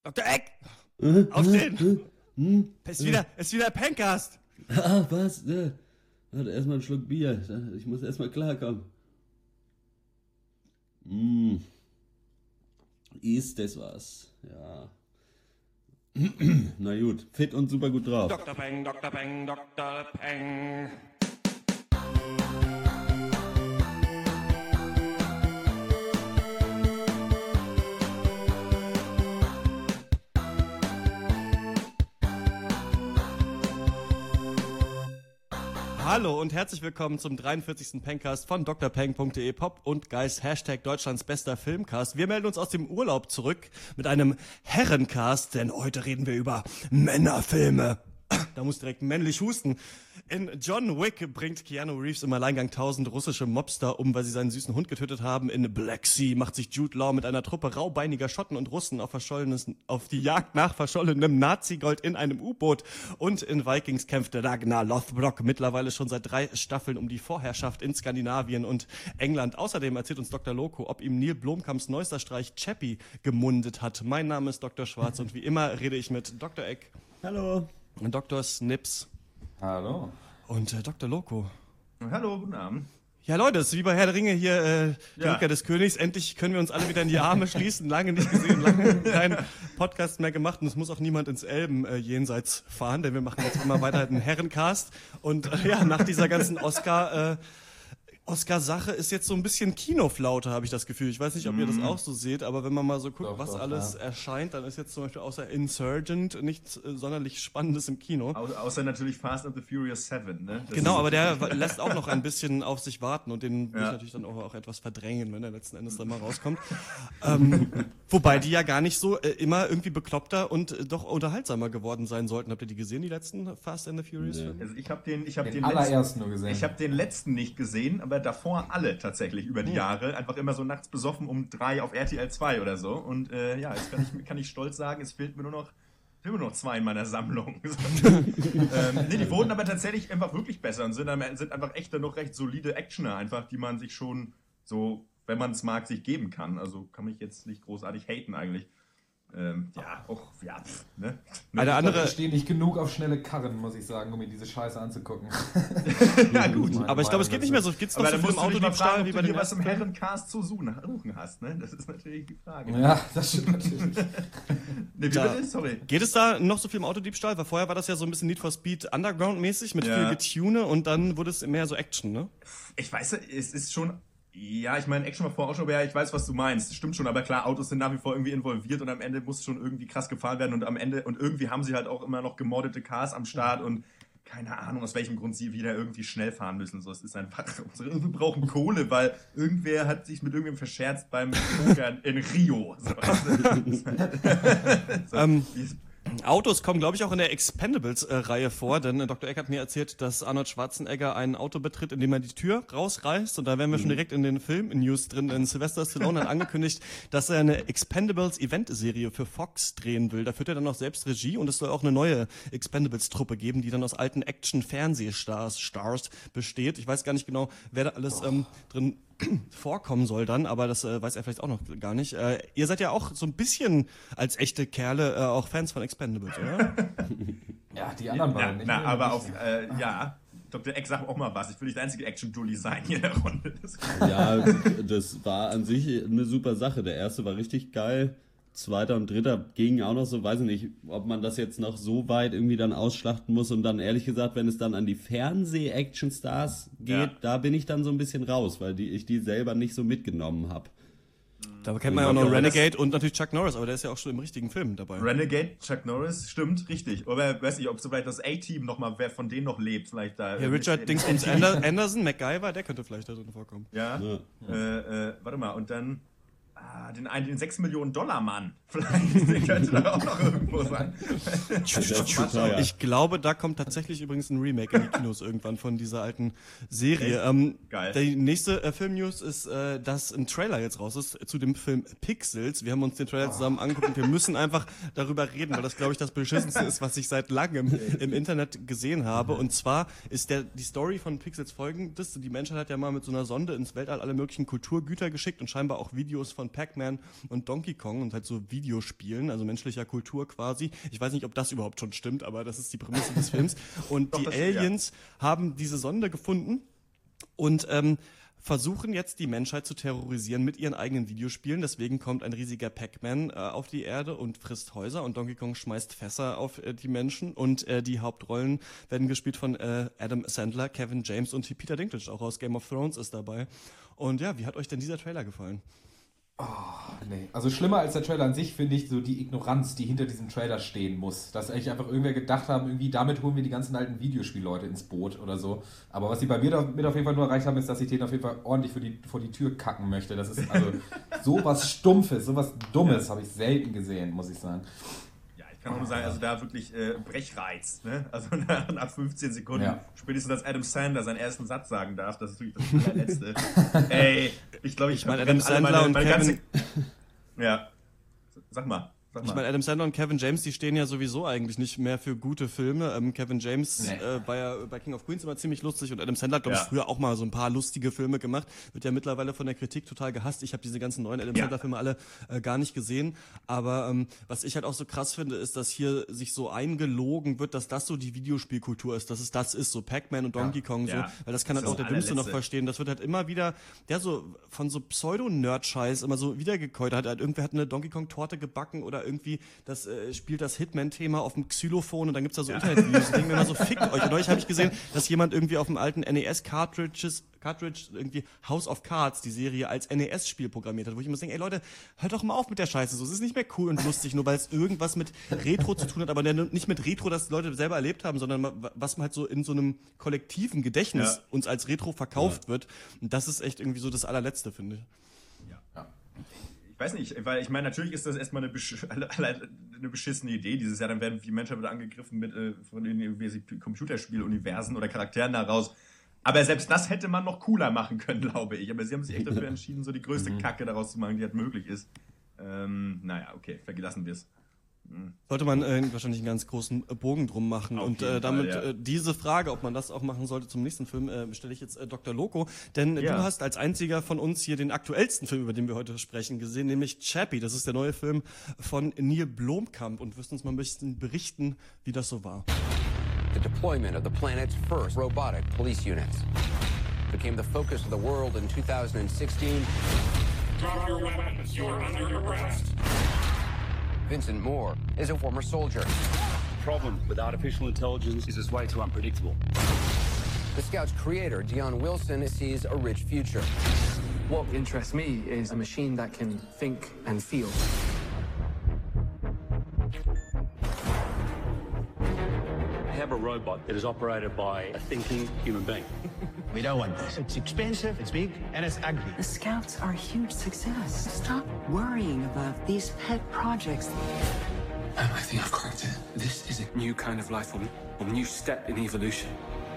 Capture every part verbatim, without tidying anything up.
Doktor Eck! Äh, Aufstehen! Äh, äh, Es ist wieder, es ist wieder Pencast! Ah, was? Äh, warte, erstmal einen Schluck Bier. Ich muss erstmal klarkommen. Mm. Ist das was? Ja. Na gut, fit und super gut drauf. Doktor Peng, Doktor Peng, Doktor Peng. Hallo und herzlich willkommen zum dreiundvierzigsten Pencast von drpeng punkt de, Pop und Geist, Hashtag Deutschlands bester Filmcast. Wir melden uns aus dem Urlaub zurück mit einem Herrencast, denn heute reden wir über Männerfilme. Da muss direkt männlich husten. In John Wick bringt Keanu Reeves im Alleingang tausend russische Mobster um, weil sie seinen süßen Hund getötet haben. In Black Sea macht sich Jude Law mit einer Truppe raubeiniger Schotten und Russen auf, verschollenes, auf die Jagd nach verschollenem Nazi-Gold in einem U-Boot. Und in Vikings kämpft Ragnar Lothbrok mittlerweile schon seit drei Staffeln um die Vorherrschaft in Skandinavien und England. Außerdem erzählt uns Doktor Loco, ob ihm Neil Blomkamps neuester Streich Chappie gemundet hat. Mein Name ist Doktor Schwarz und wie immer rede ich mit Doktor Eck. Hallo. Und Doktor Snips. Hallo. Und äh, Doktor Loco. Hallo, guten Abend. Ja, Leute, es ist wie bei Herr der Ringe hier, äh, die Ja. Rückkehr des Königs. Endlich können wir uns alle wieder in die Arme schließen. Lange nicht gesehen, lange keinen Podcast mehr gemacht. Und es muss auch niemand ins Elben äh, jenseits fahren, denn wir machen jetzt immer weiter einen Herrencast. Und äh, ja, nach dieser ganzen Oscar... Äh, Oscar-Sache ist jetzt so ein bisschen Kinoflaute, habe ich das Gefühl. Ich weiß nicht, ob ihr das auch so seht, aber wenn man mal so guckt, Doch, was doch, alles ja. erscheint, dann ist jetzt zum Beispiel außer Insurgent nichts äh, sonderlich Spannendes im Kino. Au außer natürlich Fast and the Furious seven, ne? Das Genau, ist- aber der lässt auch noch ein bisschen auf sich warten und den will ich Ja. natürlich dann auch, auch etwas verdrängen, wenn er letzten Endes dann mal rauskommt. ähm, wobei die ja gar nicht so äh, immer irgendwie bekloppter und äh, doch unterhaltsamer geworden sein sollten. Habt ihr die gesehen, die letzten Fast and the Furious Nee. Filme? Also ich habe den, ich habe Den den, letzten, allerersten nur gesehen. ich habe den letzten nicht gesehen, aber davor alle tatsächlich über die Jahre. Einfach immer so nachts besoffen um drei auf R T L zwei oder so. Und äh, ja, jetzt kann ich, kann ich stolz sagen, es fehlt mir nur noch, fehlen mir nur noch zwei in meiner Sammlung. ähm, nee, die wurden aber tatsächlich einfach wirklich besser und sind, am- sind einfach echt dann noch recht solide Actioner, einfach, die man sich schon so, wenn man es mag, sich geben kann. Also kann mich jetzt nicht großartig haten eigentlich. Ähm, ja, auch, ja, pff, ne? Eine andere, Ich stehe nicht genug auf schnelle Karren, muss ich sagen, um mir diese Scheiße anzugucken. Ja, gut. aber ich glaube, es geht nicht mehr so. Geht's noch Aber so dann viel musst im du dich mal Autodiebstahl fragen, wie ob bei du den dir was im ersten? Herrencast zu suchen hast, ne? Das ist natürlich die Frage. Ja, das stimmt natürlich. Ne, wie Da- bitte? Sorry. Geht es da noch so viel im Autodiebstahl? Weil vorher war das ja so ein bisschen Need for Speed Underground-mäßig mit Ja. viel Getune und dann wurde es mehr so Action, ne? Ich weiß, es ist schon... Ja, ich meine, Action war vorher auch schon, aber ja, ich weiß, was du meinst. Stimmt schon, aber klar, Autos sind nach wie vor irgendwie involviert und am Ende muss schon irgendwie krass gefahren werden und am Ende, und irgendwie haben sie halt auch immer noch gemoddete Cars am Start und keine Ahnung, aus welchem Grund sie wieder irgendwie schnell fahren müssen. So, es ist einfach, unsere, wir brauchen Kohle, weil irgendwer hat sich mit irgendwem verscherzt beim Pokern in Rio. So, so, Ähm, wie es- Autos kommen, glaube ich, auch in der Expendables-Reihe vor, denn äh, Doktor Eck hat mir erzählt, dass Arnold Schwarzenegger ein Auto betritt, in dem er die Tür rausreißt. Und da wären wir schon direkt in den Film-News drin, denn Sylvester Stallone hat angekündigt, dass er eine Expendables-Event-Serie für Fox drehen will. Da führt er dann noch selbst Regie und es soll auch eine neue Expendables-Truppe geben, die dann aus alten Action-Fernsehstars Stars besteht. Ich weiß gar nicht genau, wer da alles ähm, drin vorkommen soll dann, aber das äh, weiß er vielleicht auch noch gar nicht. Äh, ihr seid ja auch so ein bisschen als echte Kerle äh, auch Fans von Expendables, oder? Ja, die anderen Na, beiden. nicht na mehr. aber auf, äh, ja, Doktor Eck, sag auch mal was. Ich will nicht der einzige Action-Dulli sein hier in der Runde. Das Ja, das war an sich eine super Sache. Der erste war richtig geil. Zweiter und dritter gingen auch noch so, weiß ich nicht, ob man das jetzt noch so weit irgendwie dann ausschlachten muss und dann ehrlich gesagt, wenn es dann an die Fernseh-Action-Stars geht, Ja. da bin ich dann so ein bisschen raus, weil die, ich die selber nicht so mitgenommen habe. Da kennt man ja auch noch Renegade und natürlich Chuck Norris, aber der ist ja auch schon im richtigen Film dabei. Renegade, Chuck Norris, stimmt, richtig. Aber weiß nicht, ob so vielleicht das A-Team nochmal, wer von denen noch lebt, vielleicht da. Ja, Richard Dingsbums Ander- Anderson, MacGyver, der könnte vielleicht da drin vorkommen. Ja, Ja. Äh, äh, warte mal, und dann ah, den, einen- den sechs Millionen Dollar Mann. Vielleicht der könnte da auch noch irgendwo sein. teuer. Ich glaube, da kommt tatsächlich übrigens ein Remake in die Kinos irgendwann von dieser alten Serie. Ähm, Geil. Die nächste äh, Filmnews ist, äh, dass ein Trailer jetzt raus ist zu dem Film Pixels. Wir haben uns den Trailer zusammen angeguckt und wir müssen einfach darüber reden, weil das, glaube ich, das Beschissenste ist, was ich seit langem im Internet gesehen habe. Und zwar ist der, die Story von Pixels folgendes. Die Menschheit hat ja mal mit so einer Sonde ins Weltall alle möglichen Kulturgüter geschickt und scheinbar auch Videos von von Pac-Man und Donkey Kong und halt so Videospielen, also menschlicher Kultur quasi. Ich weiß nicht, ob das überhaupt schon stimmt, aber das ist die Prämisse des Films. Und Doch, die das- Aliens ja. haben diese Sonde gefunden und ähm, versuchen jetzt die Menschheit zu terrorisieren mit ihren eigenen Videospielen. Deswegen kommt ein riesiger Pac-Man äh, auf die Erde und frisst Häuser und Donkey Kong schmeißt Fässer auf äh, die Menschen. Und äh, die Hauptrollen werden gespielt von äh, Adam Sandler, Kevin James und Peter Dinklage, auch aus Game of Thrones, ist dabei. Und ja, wie hat euch denn dieser Trailer gefallen? Oh, nee. Also schlimmer als der Trailer an sich finde ich so die Ignoranz, die hinter diesem Trailer stehen muss. Dass eigentlich einfach irgendwer gedacht haben, irgendwie damit holen wir die ganzen alten Videospielleute ins Boot oder so. Aber was sie bei mir damit auf jeden Fall nur erreicht haben, ist, dass ich denen auf jeden Fall ordentlich für die, vor die Tür kacken möchte. Das ist also sowas Stumpfes, sowas Dummes habe ich selten gesehen, muss ich sagen. Ja, ich kann auch nur sagen, also da wirklich äh, Brechreiz. Ne? Also nach, nach fünfzehn Sekunden, Ja. spätestens als Adam Sandler seinen ersten Satz sagen darf, das ist wirklich das allerletzte. Ey, ich glaube, ich, Ich meine, wenn Adam alle Sandler meine- und meine Kevin... ganze- Ja, sag mal. Sag Ich mal. meine, Adam Sandler und Kevin James, die stehen ja sowieso eigentlich nicht mehr für gute Filme. Ähm, Kevin James Nee. äh, war ja bei King of Queens immer ziemlich lustig und Adam Sandler hat, glaube ich, Ja. früher auch mal so ein paar lustige Filme gemacht. Wird ja mittlerweile von der Kritik total gehasst. Ich habe diese ganzen neuen Adam Ja. Sandler-Filme alle äh, gar nicht gesehen. Aber ähm, was ich halt auch so krass finde, ist, dass hier sich so eingelogen wird, dass das so die Videospielkultur ist, dass es das ist, so Pac-Man und Donkey Kong so. Ja. Weil das kann Das halt ist auch der das Dümmste noch allerletzte. verstehen. Das wird halt immer wieder, der so von so Pseudo-Nerd-Scheiß immer so wiedergekäut hat. Halt, irgendwer hat eine Donkey Kong-Torte gebacken oder irgendwie das äh, spielt das Hitman-Thema auf dem Xylophon und dann gibt's da so Internetvideos. Ich denke mir immer so, fickt euch. Und neulich habe ich gesehen, dass jemand irgendwie auf dem alten N E S-Cartridges Cartridge irgendwie House of Cards, die Serie, als N E S-Spiel programmiert hat, wo ich immer so denke, ey Leute, hört doch mal auf mit der Scheiße. So, es ist nicht mehr cool und lustig, nur weil es irgendwas mit Retro zu tun hat, aber nicht mit Retro, das Leute selber erlebt haben, sondern was man halt so in so einem kollektiven Gedächtnis Ja. uns als Retro verkauft wird. Und das ist echt irgendwie so das allerletzte, finde ich. Ich weiß nicht, weil ich meine, natürlich ist das erstmal eine, besch eine beschissene Idee dieses Jahr. Dann werden die Menschen wieder angegriffen mit äh, von den Computerspieluniversen oder Charakteren daraus. Aber selbst das hätte man noch cooler machen können, glaube ich. Aber sie haben sich echt dafür entschieden, so die größte Kacke daraus zu machen, die halt möglich ist. Ähm, naja, okay, verlassen wir es. Sollte man äh, wahrscheinlich einen ganz großen äh, Bogen drum machen. Auf Und jeden äh, damit Fall, ja. äh, diese Frage, ob man das auch machen sollte zum nächsten Film, äh, stelle ich jetzt äh, Doktor Loco. Denn äh, Ja. du hast als einziger von uns hier den aktuellsten Film, über den wir heute sprechen, gesehen, nämlich Chappie. Das ist der neue Film von Neil Blomkamp. Und wirst uns mal ein bisschen berichten, wie das so war. The deployment of the planet's first robotic police units became the focus of the world in two thousand sixteen. Drop your weapons. You're under arrest. Vincent Moore is a former soldier. Problem with artificial intelligence is it's way too unpredictable. The Scout's creator, Dion Wilson, sees a rich future. What interests me is a machine that can think and feel. I have a robot that is operated by a thinking human being. We don't want this. It's expensive, it's big, and it's ugly. The Scouts are a huge success. Stop worrying about these pet projects. Um, I think I've cracked it. This is a new kind of life form, a new step in evolution.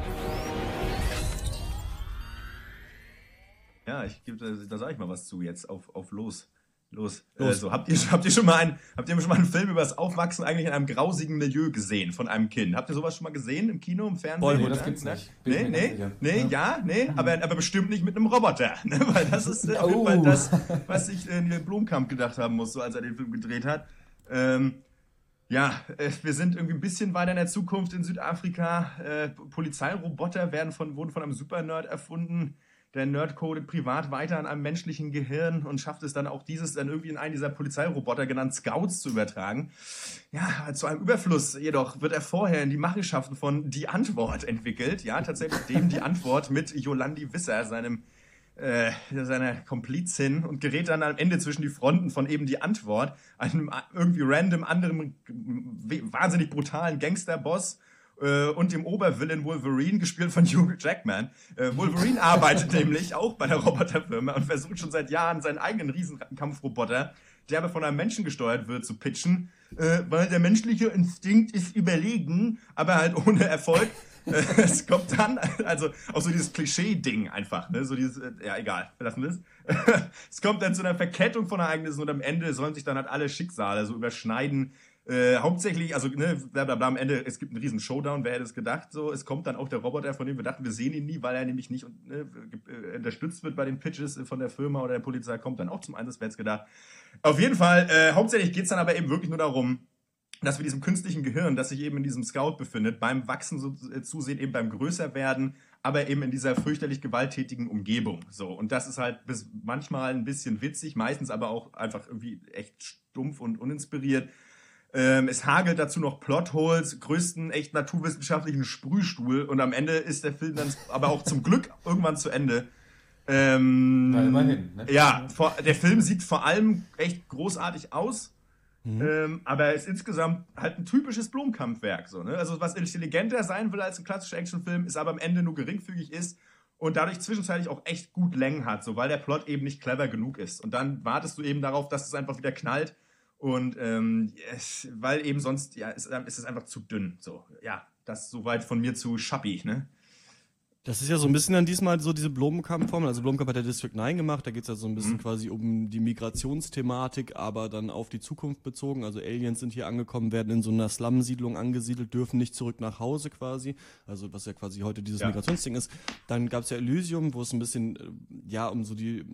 Ja, ich gebe, da, da sage ich mal was zu jetzt. Auf, auf los. Los. los. Äh, so, habt ihr, habt ihr schon mal einen, habt ihr schon mal einen Film über das Aufwachsen eigentlich in einem grausigen Milieu gesehen von einem Kind? Habt ihr sowas schon mal gesehen im Kino, im Fernsehen? Boah, Nee, oder? das gibt's nicht. Bin Nee, ich mir nee, ganz sicher. nee, ja, Ja. nee, aber, aber bestimmt nicht mit einem Roboter. Ne? Weil das ist äh, auf jeden Oh. Fall das, was sich äh, Neil Blomkamp gedacht haben muss, so als er den Film gedreht hat. Ähm, ja, äh, wir sind irgendwie ein bisschen weiter in der Zukunft in Südafrika. Äh, Polizeiroboter werden von, wurden von einem Supernerd erfunden. Der Nerd codet privat weiter an einem menschlichen Gehirn und schafft es dann auch dieses dann irgendwie in einen dieser Polizeiroboter, genannt Scouts, zu übertragen. Ja, zu einem Überfluss jedoch wird er vorher in die Machenschaften von Die Antwort entwickelt. Ja, tatsächlich dem Die Antwort mit Yolandi Visser, seinem äh, seiner Komplizin, und gerät dann am Ende zwischen die Fronten von eben Die Antwort, einem irgendwie random anderen wahnsinnig brutalen Gangsterboss äh, und dem Obervillain Wolverine, gespielt von Hugh Jackman. Äh, Wolverine arbeitet nämlich auch bei der Roboterfirma und versucht schon seit Jahren seinen eigenen Riesenkampfroboter, der aber von einem Menschen gesteuert wird, zu pitchen, äh, weil der menschliche Instinkt ist überlegen, aber halt ohne Erfolg. Es kommt dann, also auch so dieses Klischee-Ding einfach, ne? So dieses, ja egal, verlassen wir es. Es kommt dann zu einer Verkettung von Ereignissen und am Ende sollen sich dann halt alle Schicksale so überschneiden. Äh, hauptsächlich, also ne, bla bla bla, am Ende, es gibt einen riesen Showdown, wer hätte es gedacht, so, es kommt dann auch der Roboter, von dem wir dachten, wir sehen ihn nie, weil er nämlich nicht ne, äh, unterstützt wird bei den Pitches von der Firma oder der Polizei, kommt dann auch zum Einsatz, wer hätte es gedacht. Auf jeden Fall, äh, hauptsächlich geht's dann aber eben wirklich nur darum, dass wir diesem künstlichen Gehirn, das sich eben in diesem Scout befindet, beim Wachsen so, äh, zusehen, eben beim Größerwerden, aber eben in dieser fürchterlich gewalttätigen Umgebung. So, und das ist halt bis manchmal ein bisschen witzig, meistens aber auch einfach irgendwie echt stumpf und uninspiriert. Ähm, es hagelt dazu noch Plotholes, größten echt naturwissenschaftlichen Sprühstuhl und am Ende ist der Film dann aber auch zum Glück irgendwann zu Ende. Ähm, Na, immerhin. Ne? Ja, vor, der Film sieht vor allem echt großartig aus, mhm. ähm, aber er ist insgesamt halt ein typisches Blomkamp-Werk. So, ne? Also was intelligenter sein will als ein klassischer Actionfilm, ist aber am Ende nur geringfügig ist und dadurch zwischenzeitlich auch echt gut Längen hat, so, weil der Plot eben nicht clever genug ist. Und dann wartest du eben darauf, dass es einfach wieder knallt. Und ähm, es, weil eben sonst, ja, ist, ist es einfach zu dünn. So, ja, das soweit von mir zu Schappi, ne? Das ist ja so ein bisschen dann diesmal so diese Blomkamp-Formel. Also Blomkamp hat der District neun gemacht, da geht's ja so ein bisschen mhm. quasi um die Migrationsthematik, aber dann auf die Zukunft bezogen. Also Aliens sind hier angekommen, werden in so einer Slum-Siedlung angesiedelt, dürfen nicht zurück nach Hause quasi. Also was ja quasi heute dieses ja. Migrationsding ist. Dann gab's ja Elysium, wo es ein bisschen ja um so die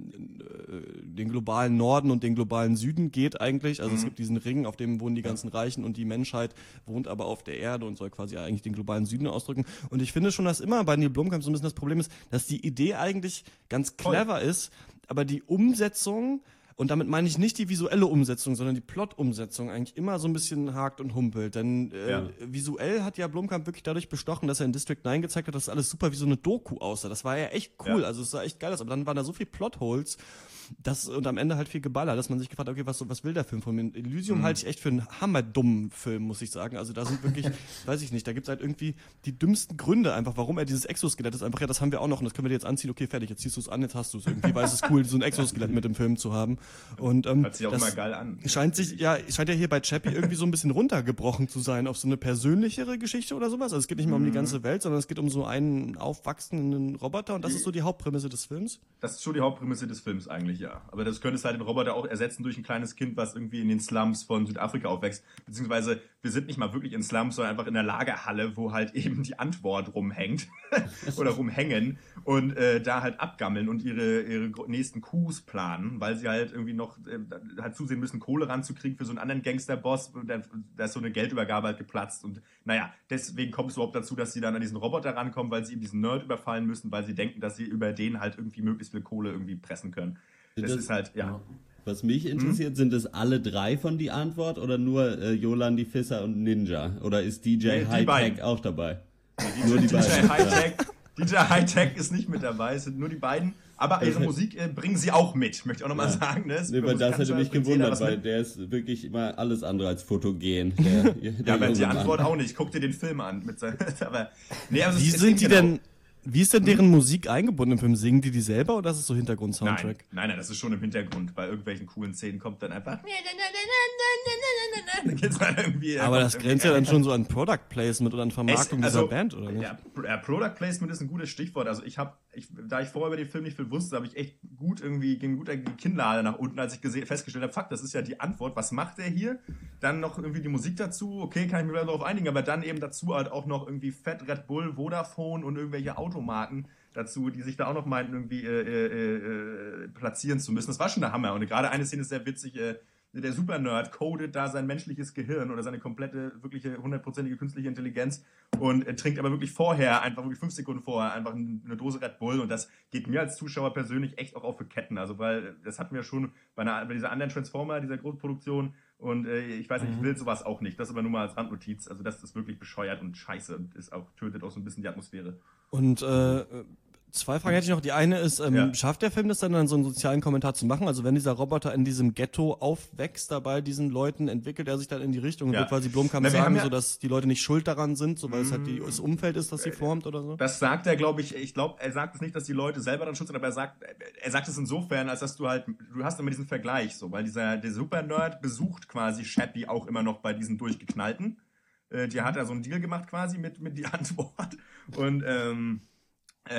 den globalen Norden und den globalen Süden geht eigentlich. Also mhm. es gibt diesen Ring, auf dem wohnen die ganzen Reichen und die Menschheit wohnt aber auf der Erde und soll quasi eigentlich den globalen Süden ausdrücken. Und ich finde schon, dass immer bei Neil Blomkamp so ein bisschen das Problem ist, dass die Idee eigentlich ganz clever Voll. ist, aber die Umsetzung, und damit meine ich nicht die visuelle Umsetzung, sondern die Plot-Umsetzung eigentlich immer so ein bisschen hakt und humpelt. Denn äh, ja. visuell hat ja Blomkamp wirklich dadurch bestochen, dass er in District neun gezeigt hat, dass alles super wie so eine Doku aussah. Das war ja echt cool, ja. also es sah echt geil aus, aber dann waren da so viel Plotholes, das, und am Ende halt viel Geballer, dass man sich gefragt hat, okay, was, was will der Film von mir? Elysium mhm. halte ich echt für einen hammerdummen Film, muss ich sagen. Also da sind wirklich, weiß ich nicht, da gibt's halt irgendwie die dümmsten Gründe einfach, warum er dieses Exoskelett ist. Einfach, ja, das haben wir auch noch und das können wir dir jetzt anziehen. Okay, fertig, jetzt ziehst du es an, jetzt hast du es irgendwie, weil es ist cool, so ein Exoskelett mit dem Film zu haben. Und ähm, hört sich auch immer geil an. Scheint sich, ja, scheint ja hier bei Chappie irgendwie so ein bisschen runtergebrochen zu sein auf so eine persönlichere Geschichte oder sowas. Also es geht nicht mehr um die ganze Welt, sondern es geht um so einen aufwachsenden Roboter und das ist so die Hauptprämisse des Films. Das ist schon die Hauptprämisse des Films eigentlich, ja. Aber das könnte es halt den Roboter auch ersetzen durch ein kleines Kind, was irgendwie in den Slums von Südafrika aufwächst. Beziehungsweise wir sind nicht mal wirklich in Slums, sondern einfach in der Lagerhalle, wo halt eben die Antwort rumhängt oder rumhängen und äh, da halt abgammeln und ihre, ihre nächsten Coups planen, weil sie halt irgendwie noch äh, halt zusehen müssen, Kohle ranzukriegen für so einen anderen Gangsterboss. Da, da ist so eine Geldübergabe halt geplatzt und naja, deswegen kommt es überhaupt dazu, dass sie dann an diesen Roboter rankommen, weil sie eben diesen Nerd überfallen müssen, weil sie denken, dass sie über den halt irgendwie möglichst viel Kohle irgendwie pressen können. Das, das ist halt, ja. Was mich interessiert, hm? sind es alle drei von die Antwort oder nur äh, Yolandi Fisser und Ninja? Oder ist D J nee, Hightech auch dabei? Nee, nur die beiden. D J Hightech, D J Hightech ist nicht mit dabei, es sind nur die beiden. Aber ihre Musik äh, bringen sie auch mit, möchte ich auch nochmal ja. sagen. Ne? Nee, weil das hätte mich gewundert, weil der ist wirklich immer alles andere als fotogen. Der, der ja, aber die Antwort auch nicht. Guck dir den Film an. Mit seinen, aber, nee, also Wie sind die genau. denn... Wie ist denn deren hm? Musik eingebunden im Film? Singen die die selber oder ist es so Hintergrund-Soundtrack? Nein, nein, nein, das ist schon im Hintergrund. Bei irgendwelchen coolen Szenen kommt dann einfach... Dann geht's dann irgendwie, aber das grenzt ja dann schon so an Product Placement oder an Vermarktung es, also, dieser Band, oder nicht? Ja, Product Placement ist ein gutes Stichwort. Also ich habe, ich, da ich vorher über den Film nicht viel wusste, habe ich echt gut irgendwie, ging gut die Kinnlade nach unten, als ich gesehen, festgestellt habe, fuck, das ist ja die Antwort. Was macht der hier? Dann noch irgendwie die Musik dazu. Okay, kann ich mir darauf einigen, aber dann eben dazu halt auch noch irgendwie Fett, Red Bull, Vodafone und irgendwelche Automarken dazu, die sich da auch noch meinten, irgendwie äh, äh, äh, platzieren zu müssen. Das war schon der Hammer. Und gerade eine Szene ist sehr witzig, äh, der Super-Nerd codet da sein menschliches Gehirn oder seine komplette, wirkliche, hundertprozentige künstliche Intelligenz und äh, trinkt aber wirklich vorher, einfach wirklich fünf Sekunden vorher, einfach eine Dose Red Bull und das geht mir als Zuschauer persönlich echt auch auf für Ketten. Also, weil das hatten wir schon bei, einer, bei dieser anderen Transformer, dieser Großproduktion und äh, ich weiß nicht, ich will sowas auch nicht. Das aber nur mal als Randnotiz. Also, das ist wirklich bescheuert und scheiße und ist auch, tötet auch so ein bisschen die Atmosphäre. Und, äh, zwei Fragen hätte ich noch. Die eine ist, ähm, ja. schafft der Film das dann, dann so einen sozialen Kommentar zu machen? Also wenn dieser Roboter in diesem Ghetto aufwächst, da bei diesen Leuten, entwickelt er sich dann in die Richtung und ja. wird quasi Blomkamp Na, sagen, ja so dass die Leute nicht schuld daran sind, so weil mm, es halt die, das Umfeld ist, das sie formt oder so? Das sagt er, glaube ich, ich glaube, er sagt es nicht, dass die Leute selber dann schuld sind, aber er sagt, er sagt es insofern, als dass du halt, du hast immer diesen Vergleich, so, weil dieser, der Super-Nerd besucht quasi Chappie auch immer noch bei diesen Durchgeknallten. Äh, die hat er so einen Deal gemacht quasi mit, mit die Antwort und, ähm, Äh,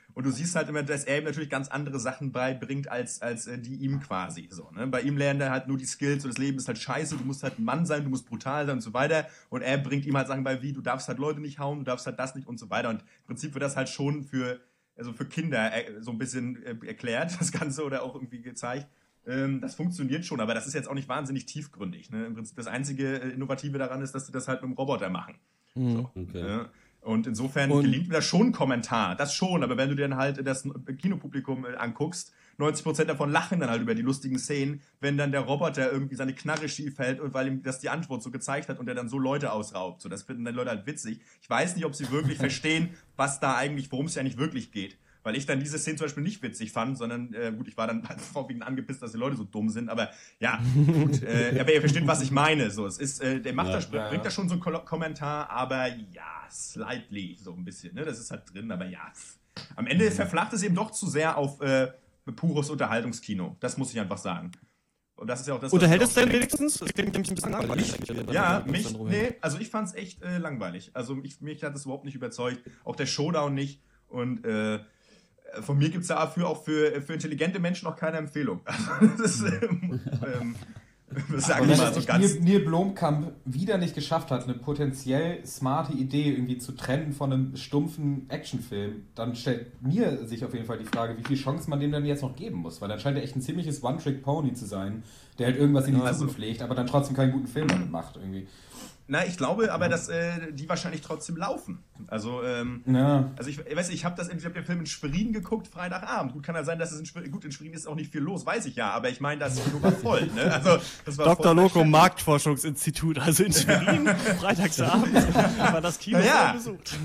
Und du siehst halt immer, dass er ihm natürlich ganz andere Sachen beibringt, als, als äh, die ihm quasi. So, ne? Bei ihm lernt er halt nur die Skills und das Leben ist halt scheiße, du musst halt ein Mann sein, du musst brutal sein und so weiter. Und er bringt ihm halt Sachen bei, wie du darfst halt Leute nicht hauen, du darfst halt das nicht und so weiter. Und im Prinzip wird das halt schon für, also für Kinder äh, so ein bisschen äh, erklärt, das Ganze, oder auch irgendwie gezeigt. Ähm, das funktioniert schon, aber das ist jetzt auch nicht wahnsinnig tiefgründig. Ne? Im Prinzip das einzige äh, Innovative daran ist, dass sie das halt mit dem Roboter machen. Mhm. So, okay. ja? Und insofern und gelingt mir das schon ein Kommentar, das schon, aber wenn du dir dann halt das Kinopublikum anguckst, neunzig Prozent davon lachen dann halt über die lustigen Szenen, wenn dann der Roboter irgendwie seine Knarre schief hält und weil ihm das die Antwort so gezeigt hat und er dann so Leute ausraubt. So, das finden dann Leute halt witzig. Ich weiß nicht, ob sie wirklich verstehen, was da eigentlich, worum es ja nicht wirklich geht. Weil ich dann diese Szene zum Beispiel nicht witzig fand, sondern, äh, gut, ich war dann halt vorwiegend angepisst, dass die Leute so dumm sind, aber ja, gut, äh, aber ihr versteht, was ich meine, so, es ist, äh, der macht ja, das, ja, bringt ja. da schon so einen Ko- Kommentar, aber ja, slightly, so ein bisschen, ne, das ist halt drin, aber ja, am Ende verflacht es eben doch zu sehr auf, äh, pures Unterhaltungskino, das muss ich einfach sagen. Und das ist ja auch das, Unterhält es denn wenigstens? Das klingt nämlich ein bisschen langweilig. Ja, mich, nee, also ich fand's echt äh, langweilig, also ich, mich hat es überhaupt nicht überzeugt, auch der Showdown nicht und, äh, von mir gibt es dafür auch für, für intelligente Menschen noch keine Empfehlung. Also das ist, ähm, ähm, das sage ich mal so ganz. Neil, Neil Blomkamp wieder nicht geschafft hat, eine potenziell smarte Idee irgendwie zu trennen von einem stumpfen Actionfilm, dann stellt mir sich auf jeden Fall die Frage, wie viel Chance man dem dann jetzt noch geben muss. Weil dann scheint er echt ein ziemliches One-Trick-Pony zu sein, der halt irgendwas in die also, Zukunft legt, aber dann trotzdem keinen guten Film damit macht irgendwie. Na, ich glaube aber, dass äh, die wahrscheinlich trotzdem laufen. Also, ähm, ja. also ich, ich weiß nicht, ich habe das, ich hab den Film in Schwerin geguckt, Freitagabend. Gut, kann ja sein, dass es in Schwerin, gut, in Schwerin ist auch nicht viel los, weiß ich ja, aber ich meine, das Kino war voll, ne? Also, das war Doktor voll Loco Marktforschungsinstitut, also in Schwerin, freitagsabend, war das Kino ja. voll besucht.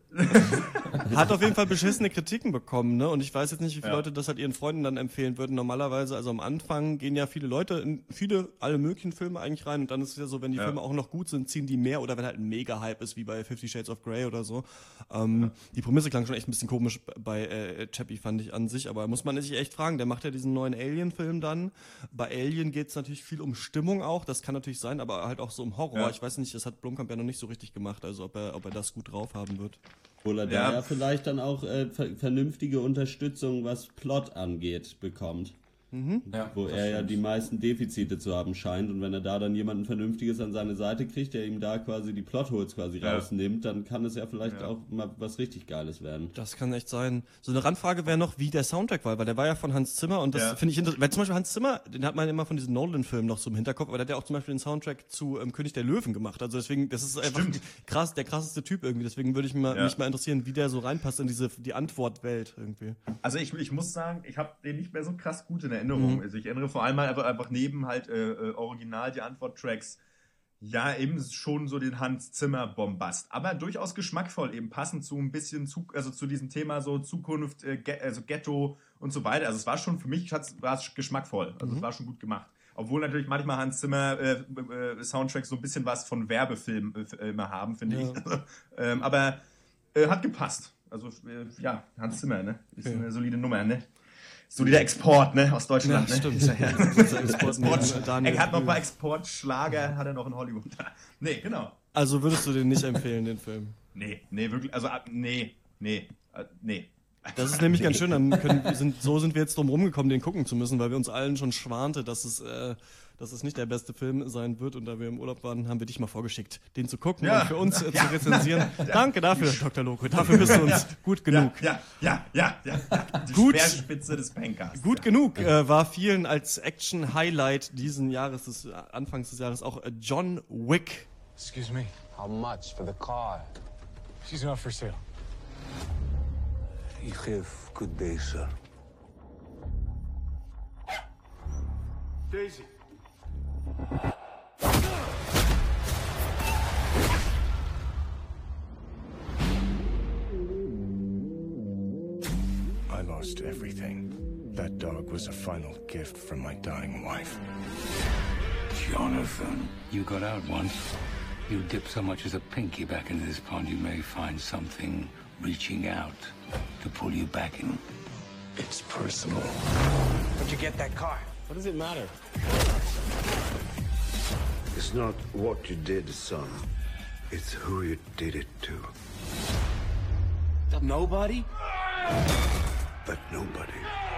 Hat auf jeden Fall beschissene Kritiken bekommen, ne? Und ich weiß jetzt nicht, wie viele Ja. Leute das halt ihren Freunden dann empfehlen würden. Normalerweise, also am Anfang gehen ja viele Leute in viele, alle möglichen Filme eigentlich rein und dann ist es ja so, wenn die Ja. Filme auch noch gut sind, ziehen die mehr oder wenn halt ein Mega-Hype ist, wie bei Fifty Shades of Grey oder so. Ähm, ja. Die Prämisse klang schon echt ein bisschen komisch bei äh, Chappie, fand ich an sich, aber muss man sich echt fragen, der macht ja diesen neuen Alien-Film dann. Bei Alien geht es natürlich viel um Stimmung auch, das kann natürlich sein, aber halt auch so um Horror. Ja. Ich weiß nicht, das hat Blomkamp ja noch nicht so richtig gemacht, also ob er, ob er das gut drauf haben wird. Oder der Ja. ja vielleicht dann auch äh, ver- vernünftige Unterstützung, was Plot angeht, bekommt. Mhm. Ja, Wo er ja die meisten Defizite zu haben scheint. Und wenn er da dann jemanden Vernünftiges an seine Seite kriegt, der ihm da quasi die Plotholes quasi Ja. rausnimmt, dann kann es ja vielleicht Ja. auch mal was richtig Geiles werden. Das kann echt sein. So eine Randfrage wäre noch, wie der Soundtrack war, weil der war ja von Hans Zimmer und das Ja. finde ich interessant. Weil zum Beispiel Hans Zimmer, den hat man immer von diesen Nolan-Filmen noch so im Hinterkopf, aber der hat ja auch zum Beispiel den Soundtrack zu ähm, König der Löwen gemacht. Also deswegen, das ist einfach Stimmt. krass, der krasseste Typ irgendwie. Deswegen würde ich mal, Ja. mich mal interessieren, wie der so reinpasst in diese die Antwortwelt irgendwie. Also ich, ich muss sagen, ich habe den nicht mehr so krass gut in Erinnerung. Mhm. Also ich erinnere vor allem mal einfach, einfach neben halt äh, äh, original die Antwort-Tracks, ja eben schon so den Hans Zimmer Bombast, aber durchaus geschmackvoll, eben passend zu ein bisschen zu, also zu diesem Thema so Zukunft, äh, Ge- also Ghetto und so weiter. Also es war schon für mich hat's, war es geschmackvoll, also Mhm. es war schon gut gemacht. Obwohl natürlich manchmal Hans Zimmer äh, äh, Soundtracks so ein bisschen was von Werbefilmen äh, immer haben, finde Ja. ich. Also, ähm, aber äh, hat gepasst. Also äh, ja, Hans Zimmer, ne? Ist Okay. eine solide Nummer, ne? Solider Export, ne? Aus Deutschland, Ja, ne? stimmt. Ist er, ja. Export- Export. Daniel Er hat noch ein paar Brühl. Exportschlager, hat er noch in Hollywood. Nee, genau. Also würdest du den nicht empfehlen, den Film? Nee, nee, wirklich, also ab- nee, nee, äh, nee. Das ist nämlich ganz schön, dann können, wir sind, so sind wir jetzt drum rumgekommen, den gucken zu müssen, weil wir uns allen schon schwante, dass es, äh, dass es nicht der beste Film sein wird und da wir im Urlaub waren, haben wir dich mal vorgeschickt, den zu gucken Ja. und für uns äh, Ja. zu rezensieren. Danke dafür, Doktor Loco, dafür bist du uns gut genug. Ja, ja, ja, ja, ja. Die Gut. Speerspitze des Pankers. Gut genug äh, war vielen als Action-Highlight diesen Jahres, des äh, Anfangs des Jahres auch äh, John Wick. Excuse me. How much for the car? She's not for sale. You have good day, sir. Daisy. I lost everything. That dog was a final gift from my dying wife. Jonathan, you got out once. You dip so much as a pinky back into this pond, you may find something reaching out to pull you back in. It's personal. Where'd you get that car? What does it matter? It's not what you did, son. It's who you did it to. Nobody? But nobody.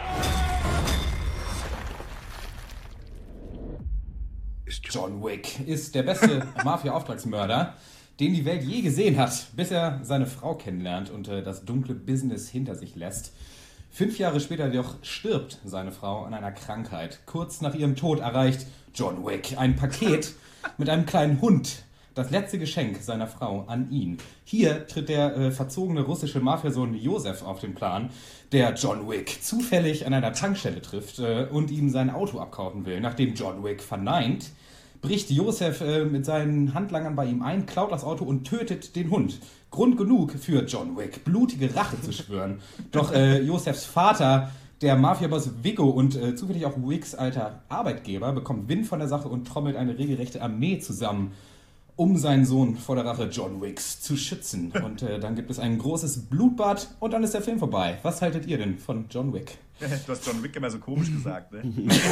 John Wick ist der beste Mafia-Auftragsmörder, den die Welt je gesehen hat, bis er seine Frau kennenlernt und äh, das dunkle Business hinter sich lässt. Fünf Jahre später jedoch stirbt seine Frau an einer Krankheit. Kurz nach ihrem Tod erreicht John Wick ein Paket mit einem kleinen Hund. Das letzte Geschenk seiner Frau an ihn. Hier tritt der äh, verzogene russische Mafiasohn Josef auf den Plan, der John Wick zufällig an einer Tankstelle trifft äh, und ihm sein Auto abkaufen will. Nachdem John Wick verneint, bricht Josef äh, mit seinen Handlangern bei ihm ein, klaut das Auto und tötet den Hund. Grund genug für John Wick, blutige Rache zu schwören. Doch äh, Josefs Vater, der Mafia-Boss Viggo und äh, zufällig auch Wicks alter Arbeitgeber, bekommt Wind von der Sache und trommelt eine regelrechte Armee zusammen, um seinen Sohn vor der Rache John Wicks zu schützen. Und äh, dann gibt es ein großes Blutbad und dann ist der Film vorbei. Was haltet ihr denn von John Wick? Du hast John Wick immer so komisch gesagt, ne?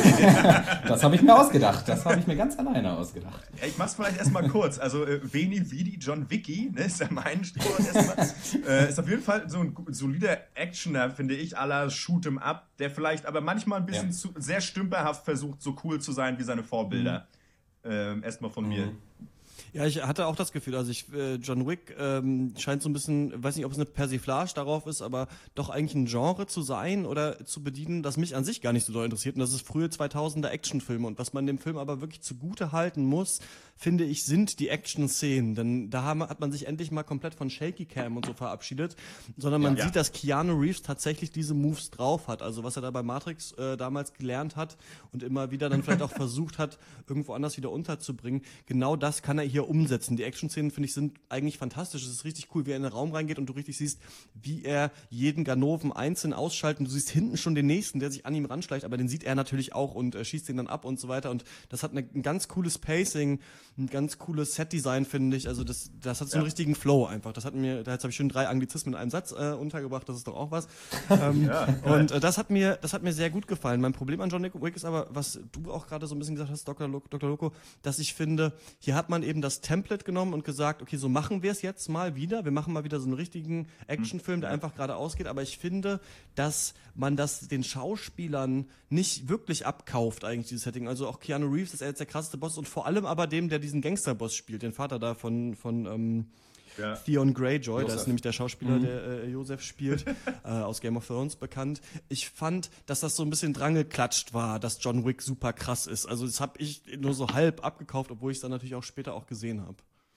Das habe ich mir ausgedacht. Das habe ich mir ganz alleine ausgedacht. Ja, ich mach's vielleicht erstmal kurz. Also, äh, Veni Vidi John Wicky, ne, ist ja mein Stichwort erstmal. äh, ist auf jeden Fall so ein solider Actioner, finde ich, à la Shoot'em Up, der vielleicht aber manchmal ein bisschen ja. zu, sehr stümperhaft versucht, so cool zu sein wie seine Vorbilder. Mhm. Ähm, erstmal von mhm. mir. Ja, ich hatte auch das Gefühl, also ich, äh, John Wick ähm, scheint so ein bisschen, weiß nicht, ob es eine Persiflage darauf ist, aber doch eigentlich ein Genre zu sein oder zu bedienen, das mich an sich gar nicht so doll interessiert. Und das ist frühe zweitausender Actionfilme. Und was man dem Film aber wirklich zugute halten muss, finde ich, sind die Action-Szenen. Denn da haben, hat man sich endlich mal komplett von Shaky Cam und so verabschiedet, sondern man ja, sieht, ja. dass Keanu Reeves tatsächlich diese Moves drauf hat. Also was er da bei Matrix äh, damals gelernt hat und immer wieder dann vielleicht auch versucht hat, irgendwo anders wieder unterzubringen. Genau das kann er hier umsetzen. Die Action-Szenen, finde ich, sind eigentlich fantastisch. Es ist richtig cool, wie er in den Raum reingeht und du richtig siehst, wie er jeden Ganoven einzeln ausschaltet. Und du siehst hinten schon den nächsten, der sich an ihm ranschleicht, aber den sieht er natürlich auch und äh, schießt den dann ab und so weiter. Und das hat eine, ein ganz cooles Pacing, ein ganz cooles Set-Design, finde ich. Also das, das hat so einen ja. richtigen Flow einfach. Das hat mir, da jetzt habe ich schon drei Anglizismen in einem Satz äh, untergebracht, das ist doch auch was. ähm, ja, und äh, das hat mir, das hat mir sehr gut gefallen. Mein Problem an John Wick ist aber, was du auch gerade so ein bisschen gesagt hast, Doktor Lo- Doktor Loco, dass ich finde, hier hat man eben das Template genommen und gesagt, okay, so machen wir es jetzt mal wieder. Wir machen mal wieder so einen richtigen Actionfilm, der einfach gerade ausgeht. Aber ich finde, dass man das den Schauspielern nicht wirklich abkauft, eigentlich, dieses Setting. Also auch Keanu Reeves, das ist jetzt der krasseste Boss und vor allem aber dem, der diesen Gangsterboss spielt, den Vater da von, von ähm, ja. Theon Greyjoy, Joseph. Das ist nämlich der Schauspieler, mhm. der äh, Joseph spielt, äh, aus Game of Thrones bekannt. Ich fand, dass das so ein bisschen drangeklatscht war, dass John Wick super krass ist. Also das habe ich nur so halb abgekauft, obwohl ich es dann natürlich auch später auch gesehen habe.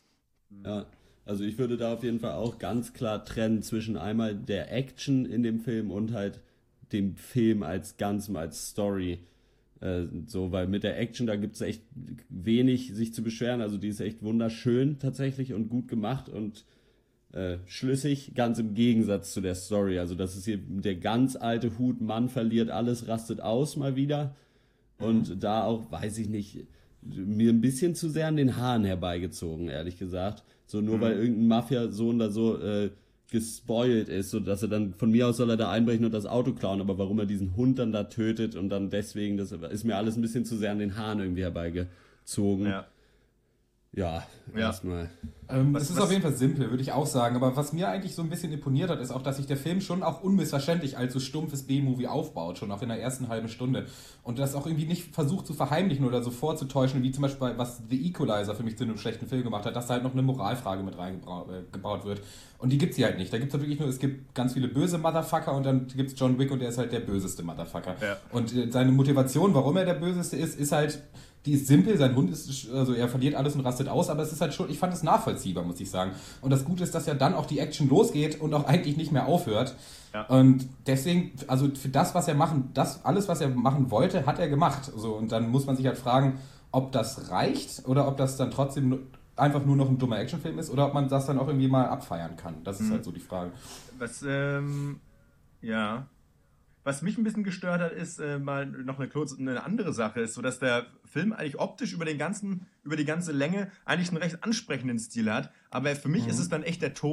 Ja, also ich würde da auf jeden Fall auch ganz klar trennen zwischen einmal der Action in dem Film und halt dem Film als Ganzem, als Story. Äh, so, weil mit der Action, da gibt es echt wenig sich zu beschweren. Also die ist echt wunderschön tatsächlich und gut gemacht und äh, schlüssig, ganz im Gegensatz zu der Story. Also das ist hier der ganz alte Hut, Mann verliert alles, rastet aus mal wieder. Und mhm. da auch, weiß ich nicht, mir ein bisschen zu sehr an den Haaren herbeigezogen, ehrlich gesagt. So nur mhm. weil irgendein Mafiasohn da so äh, gespoilt ist, so dass er dann, von mir aus soll er da einbrechen und das Auto klauen, aber warum er diesen Hund dann da tötet und dann deswegen, das ist mir alles ein bisschen zu sehr an den Haaren irgendwie herbeigezogen. Ja. Ja, ja. erstmal. Ähm, es ist was? Auf jeden Fall simpel, würde ich auch sagen. Aber was mir eigentlich so ein bisschen imponiert hat, ist auch, dass sich der Film schon auch unmissverständlich als so stumpfes B-Movie aufbaut, schon auch in der ersten halben Stunde. Und das auch irgendwie nicht versucht zu verheimlichen oder so vorzutäuschen, wie zum Beispiel, was The Equalizer für mich zu einem schlechten Film gemacht hat, dass da halt noch eine Moralfrage mit reingebaut wird. Und die gibt's hier halt nicht. Da gibt's halt wirklich nur, es gibt ganz viele böse Motherfucker und dann gibt's John Wick und der ist halt der böseste Motherfucker. Ja. Und äh, seine Motivation, warum er der böseste ist, ist halt... Die ist simpel, sein Hund ist, also er verliert alles und rastet aus, aber es ist halt schon, ich fand es nachvollziehbar, muss ich sagen. Und das Gute ist, dass ja dann auch die Action losgeht und auch eigentlich nicht mehr aufhört. Ja. Und deswegen, also für das, was er machen, das, alles, was er machen wollte, hat er gemacht. So, und dann muss man sich halt fragen, ob das reicht oder ob das dann trotzdem einfach nur noch ein dummer Actionfilm ist oder ob man das dann auch irgendwie mal abfeiern kann. Das ist mhm. halt so die Frage. Was, ähm, ja... Was mich ein bisschen gestört hat, ist äh, mal noch eine, eine andere Sache, ist so, dass der Film eigentlich optisch über den ganzen, über die ganze Länge eigentlich einen recht ansprechenden Stil hat. Aber für mich mhm. ist es dann echt der Tod,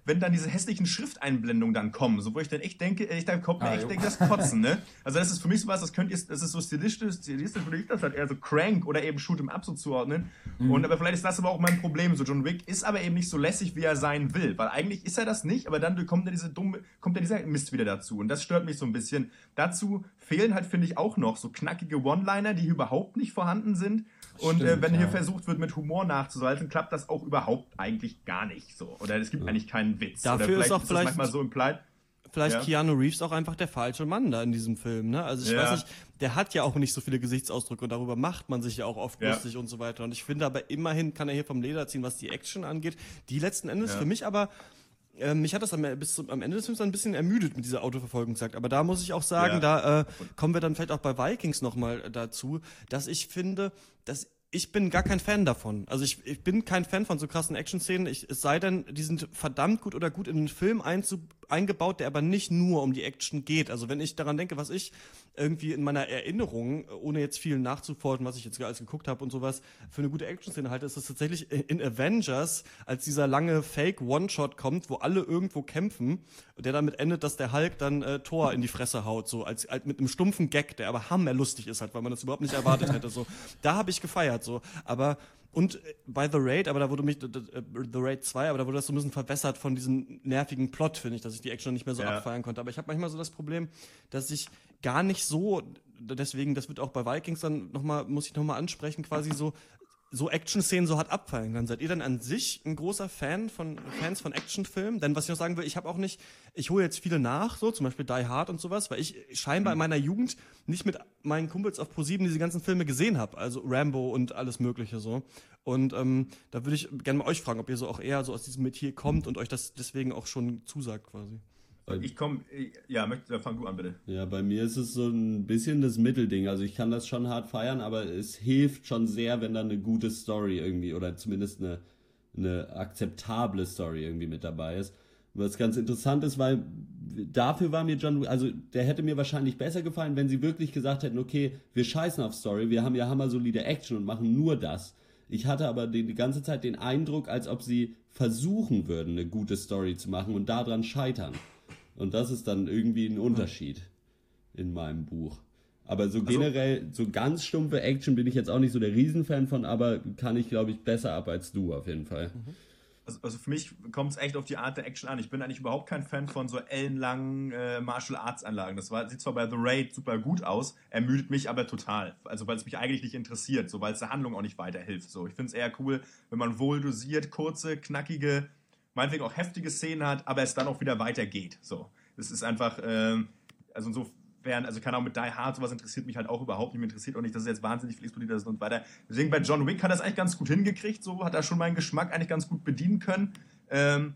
wenn dann diese hässlichen Schrifteinblendungen dann kommen, so wo ich dann echt denke, ich da kommt mir Ah, echt jo. denke, das Kotzen, ne? Also das ist für mich sowas, das könnt ihr, das ist so stilistisch, stilistisch würde ich das halt eher so Crank oder eben Shoot 'em Up so zuordnen. Mhm. Und aber vielleicht ist das aber auch mein Problem. So John Wick ist aber eben nicht so lässig, wie er sein will, weil eigentlich ist er das nicht, aber dann kommt ja diese dumme, kommt ja dieser Mist wieder dazu und das stört mich so ein bisschen. Dazu fehlen halt, finde ich, auch noch so knackige One-Liner, die hier überhaupt nicht vorhanden sind. Und Stimmt, äh, wenn ja. hier versucht wird, mit Humor nachzusalzen, klappt das auch überhaupt eigentlich gar nicht so. Oder es gibt eigentlich keinen Witz. Dafür Oder vielleicht ist auch das vielleicht- manchmal so implied. Vielleicht Ja. Keanu Reeves auch einfach der falsche Mann da in diesem Film, ne? Also ich Ja. weiß nicht, der hat ja auch nicht so viele Gesichtsausdrücke und darüber macht man sich ja auch oft Ja. lustig und so weiter. Und ich finde aber immerhin kann er hier vom Leder ziehen, was die Action angeht. Die letzten Endes Ja. für mich aber, ähm, mich hat das am, bis zum, am Ende des Films ein bisschen ermüdet mit dieser Autoverfolgungsjagd. Aber da muss ich auch sagen, Ja. da äh, kommen wir dann vielleicht auch bei Vikings nochmal dazu, dass ich finde, dass ich bin gar kein Fan davon. Also ich, ich bin kein Fan von so krassen Action-Szenen. Ich, es sei denn, die sind verdammt gut oder gut in den Film einzu, eingebaut, der aber nicht nur um die Action geht. Also wenn ich daran denke, was ich irgendwie in meiner Erinnerung, ohne jetzt viel nachzuforschen, was ich jetzt alles geguckt habe und sowas, für eine gute Action-Szene halte, ist das tatsächlich in Avengers, als dieser lange Fake-One-Shot kommt, wo alle irgendwo kämpfen, der damit endet, dass der Hulk dann äh, Thor in die Fresse haut, so als, als mit einem stumpfen Gag, der aber hammerlustig ist halt, weil man das überhaupt nicht erwartet hätte. So, da habe ich gefeiert, so. Aber und bei The Raid, aber da wurde mich, The Raid zwei, aber da wurde das so ein bisschen verwässert von diesem nervigen Plot, finde ich, dass ich die Action nicht mehr so Ja. abfeiern konnte. Aber ich habe manchmal so das Problem, dass ich gar nicht so, deswegen, das wird auch bei Vikings dann nochmal, muss ich nochmal ansprechen, quasi so, so Action-Szenen so hart abfallen kann. Seid ihr dann an sich ein großer Fan von Fans von Actionfilmen? Denn was ich noch sagen will, ich habe auch nicht, ich hole jetzt viele nach, so zum Beispiel Die Hard und sowas, weil ich scheinbar in meiner Jugend nicht mit meinen Kumpels auf ProSieben diese ganzen Filme gesehen habe, also Rambo und alles Mögliche so. Und ähm, da würde ich gerne mal euch fragen, ob ihr so auch eher so aus diesem Metier kommt und euch das deswegen auch schon zusagt quasi. Ich komme, ja, möchte, fang du an, bitte. Ja, bei mir ist es so ein bisschen das Mittelding. Also ich kann das schon hart feiern, aber es hilft schon sehr, wenn da eine gute Story irgendwie oder zumindest eine, eine akzeptable Story irgendwie mit dabei ist. Was ganz interessant ist, weil dafür war mir John, also der hätte mir wahrscheinlich besser gefallen, wenn sie wirklich gesagt hätten, okay, wir scheißen auf Story, wir haben ja hammersolide Action und machen nur das. Ich hatte aber die, die ganze Zeit den Eindruck, als ob sie versuchen würden, eine gute Story zu machen und daran scheitern. Und das ist dann irgendwie ein Unterschied in meinem Buch. Aber so generell, so ganz stumpfe Action bin ich jetzt auch nicht so der Riesenfan von, aber kann ich, glaube ich, besser ab als du auf jeden Fall. Also, also für mich kommt es echt auf die Art der Action an. Ich bin eigentlich überhaupt kein Fan von so ellenlangen äh, Martial Arts Anlagen. Das war, sieht zwar bei The Raid super gut aus, ermüdet mich aber total. Also weil es mich eigentlich nicht interessiert, so weil es der Handlung auch nicht weiterhilft. So, ich finde es eher cool, wenn man wohl dosiert, kurze, knackige, meinetwegen auch heftige Szenen hat, aber es dann auch wieder weitergeht. So, das ist einfach, ähm, also insofern, also keine Ahnung, mit Die Hard, sowas interessiert mich halt auch überhaupt nicht. Mich interessiert auch nicht, dass es jetzt wahnsinnig viel explodiert ist und weiter. Deswegen bei John Wick hat er es eigentlich ganz gut hingekriegt, so hat er schon meinen Geschmack eigentlich ganz gut bedienen können. Ähm,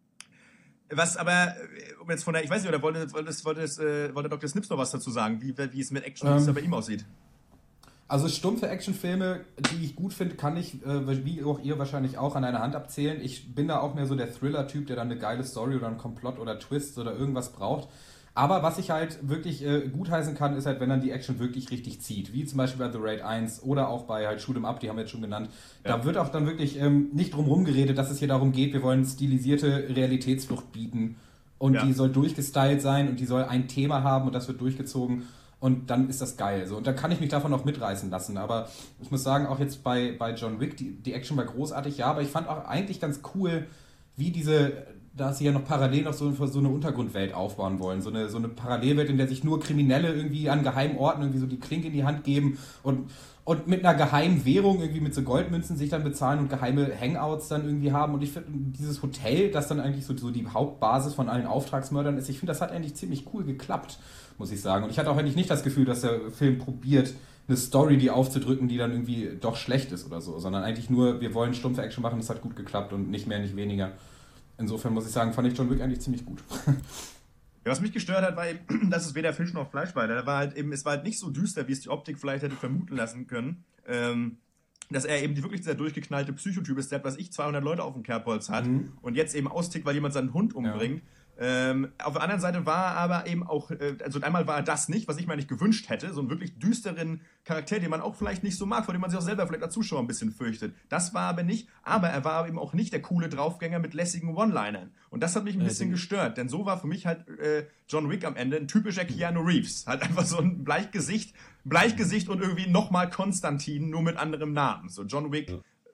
was aber, um jetzt von der, ich weiß nicht, oder wollte, wollte, wollte, wollte, wollte Doktor Snips noch was dazu sagen, wie, wie es mit Action ähm, bei ihm aussieht? Also stumpfe Actionfilme, die ich gut finde, kann ich, äh, wie auch ihr wahrscheinlich auch, an einer Hand abzählen. Ich bin da auch mehr so der Thriller-Typ, der dann eine geile Story oder einen Komplott oder Twist oder irgendwas braucht. Aber was ich halt wirklich äh, gutheißen kann, ist halt, wenn dann die Action wirklich richtig zieht. Wie zum Beispiel bei The Raid eins oder auch bei halt Shoot 'em Up, die haben wir jetzt schon genannt. Ja. Da wird auch dann wirklich ähm, nicht drum rumgeredet, dass es hier darum geht, wir wollen stilisierte Realitätsflucht bieten. Und ja. die soll durchgestylt sein und die soll ein Thema haben und das wird durchgezogen. Und dann ist das geil. So. Und da kann ich mich davon auch mitreißen lassen. Aber ich muss sagen, auch jetzt bei, bei John Wick, die, die Action war großartig, ja, aber ich fand auch eigentlich ganz cool, wie diese, da sie ja noch parallel noch so, so eine Untergrundwelt aufbauen wollen. So eine, so eine Parallelwelt, in der sich nur Kriminelle irgendwie an geheimen Orten irgendwie so die Klinke in die Hand geben und, und mit einer geheimen Währung irgendwie mit so Goldmünzen sich dann bezahlen und geheime Hangouts dann irgendwie haben. Und ich finde, dieses Hotel, das dann eigentlich so, so die Hauptbasis von allen Auftragsmördern ist, ich finde, das hat eigentlich ziemlich cool geklappt, muss ich sagen. Und ich hatte auch eigentlich nicht das Gefühl, dass der Film probiert, eine Story, die aufzudrücken, die dann irgendwie doch schlecht ist oder so, sondern eigentlich nur, wir wollen stumpfe Action machen, das hat gut geklappt und nicht mehr, nicht weniger. Insofern muss ich sagen, fand ich John Wick eigentlich ziemlich gut. Ja, was mich gestört hat, war eben, dass es weder Fisch noch Fleisch war. Da war halt eben, es war halt nicht so düster, wie es die Optik vielleicht hätte vermuten lassen können. Ähm, dass er eben die, wirklich dieser durchgeknallte Psychotyp ist, der hat, was ich, zweihundert Leute auf dem Kerbholz hat mhm. und jetzt eben austickt, weil jemand seinen Hund umbringt. Ähm, auf der anderen Seite war er aber eben auch, äh, also einmal war er das nicht, was ich mir nicht gewünscht hätte, so einen wirklich düsteren Charakter, den man auch vielleicht nicht so mag, vor dem man sich auch selber vielleicht als Zuschauer ein bisschen fürchtet. Das war aber nicht, aber er war eben auch nicht der coole Draufgänger mit lässigen One-Linern. Und das hat mich ein bisschen gestört, denn so war für mich halt äh, John Wick am Ende ein typischer Keanu Reeves. Halt einfach so ein Bleichgesicht, Bleichgesicht und irgendwie nochmal Konstantin, nur mit anderem Namen. So John Wick.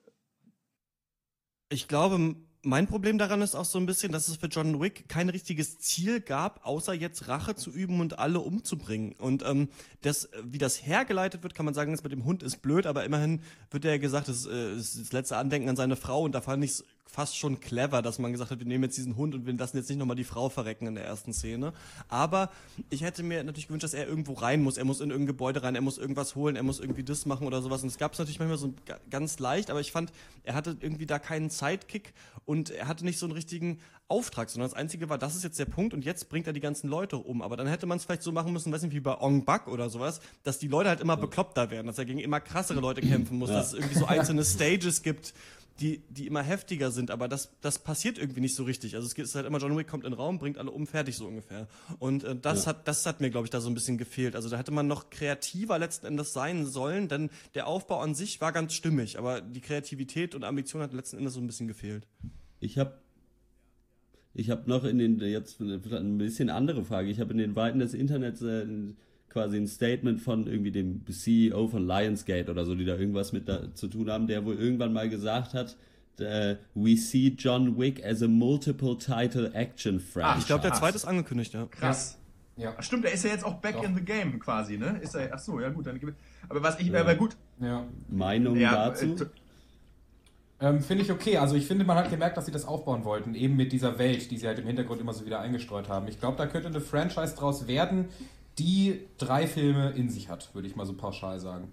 Ich glaube, mein Problem daran ist auch so ein bisschen, dass es für John Wick kein richtiges Ziel gab, außer jetzt Rache zu üben und alle umzubringen. Und ähm, das, wie das hergeleitet wird, kann man sagen, das mit dem Hund ist blöd, aber immerhin wird ja gesagt, das äh, ist das letzte Andenken an seine Frau und da fand ich es fast schon clever, dass man gesagt hat, wir nehmen jetzt diesen Hund und wir lassen jetzt nicht nochmal die Frau verrecken in der ersten Szene. Aber ich hätte mir natürlich gewünscht, dass er irgendwo rein muss. Er muss in irgendein Gebäude rein, er muss irgendwas holen, er muss irgendwie das machen oder sowas. Und es gab es natürlich manchmal so ganz leicht, aber ich fand, er hatte irgendwie da keinen Sidekick und er hatte nicht so einen richtigen Auftrag, sondern das Einzige war, das ist jetzt der Punkt und jetzt bringt er die ganzen Leute um. Aber dann hätte man es vielleicht so machen müssen, weiß nicht, wie bei Ong Bak oder sowas, dass die Leute halt immer bekloppter werden, dass er gegen immer krassere Leute kämpfen muss, ja. Dass es irgendwie so einzelne Stages gibt, die, die immer heftiger sind, aber das, das passiert irgendwie nicht so richtig. Also es ist halt immer, John Wick kommt in den Raum, bringt alle um, fertig so ungefähr. Und äh, das, ja. hat, das hat mir, glaube ich, da so ein bisschen gefehlt. Also da hätte man noch kreativer letzten Endes sein sollen, denn der Aufbau an sich war ganz stimmig, aber die Kreativität und Ambition hat letzten Endes so ein bisschen gefehlt. Ich habe ich hab noch in den, jetzt ein bisschen andere Frage, ich habe in den Weiten des Internets äh, quasi ein Statement von irgendwie dem C E O von Lionsgate oder so, die da irgendwas mit da zu tun haben, der wohl irgendwann mal gesagt hat, uh, we see John Wick as a multiple title action franchise. Ah, ich glaube, der zweite ist angekündigt, ja. Krass. Ja. Ach, stimmt, er ist ja jetzt auch back Doch. in the game quasi, ne? Ist er, ach so, ja gut, dann aber was ich, ja. aber gut. Ja. Meinung ja, dazu? Äh, Ähm, finde ich okay. Also ich finde, man hat gemerkt, dass sie das aufbauen wollten, eben mit dieser Welt, die sie halt im Hintergrund immer so wieder eingestreut haben. Ich glaube, da könnte eine Franchise draus werden, die drei Filme in sich hat, würde ich mal so pauschal sagen.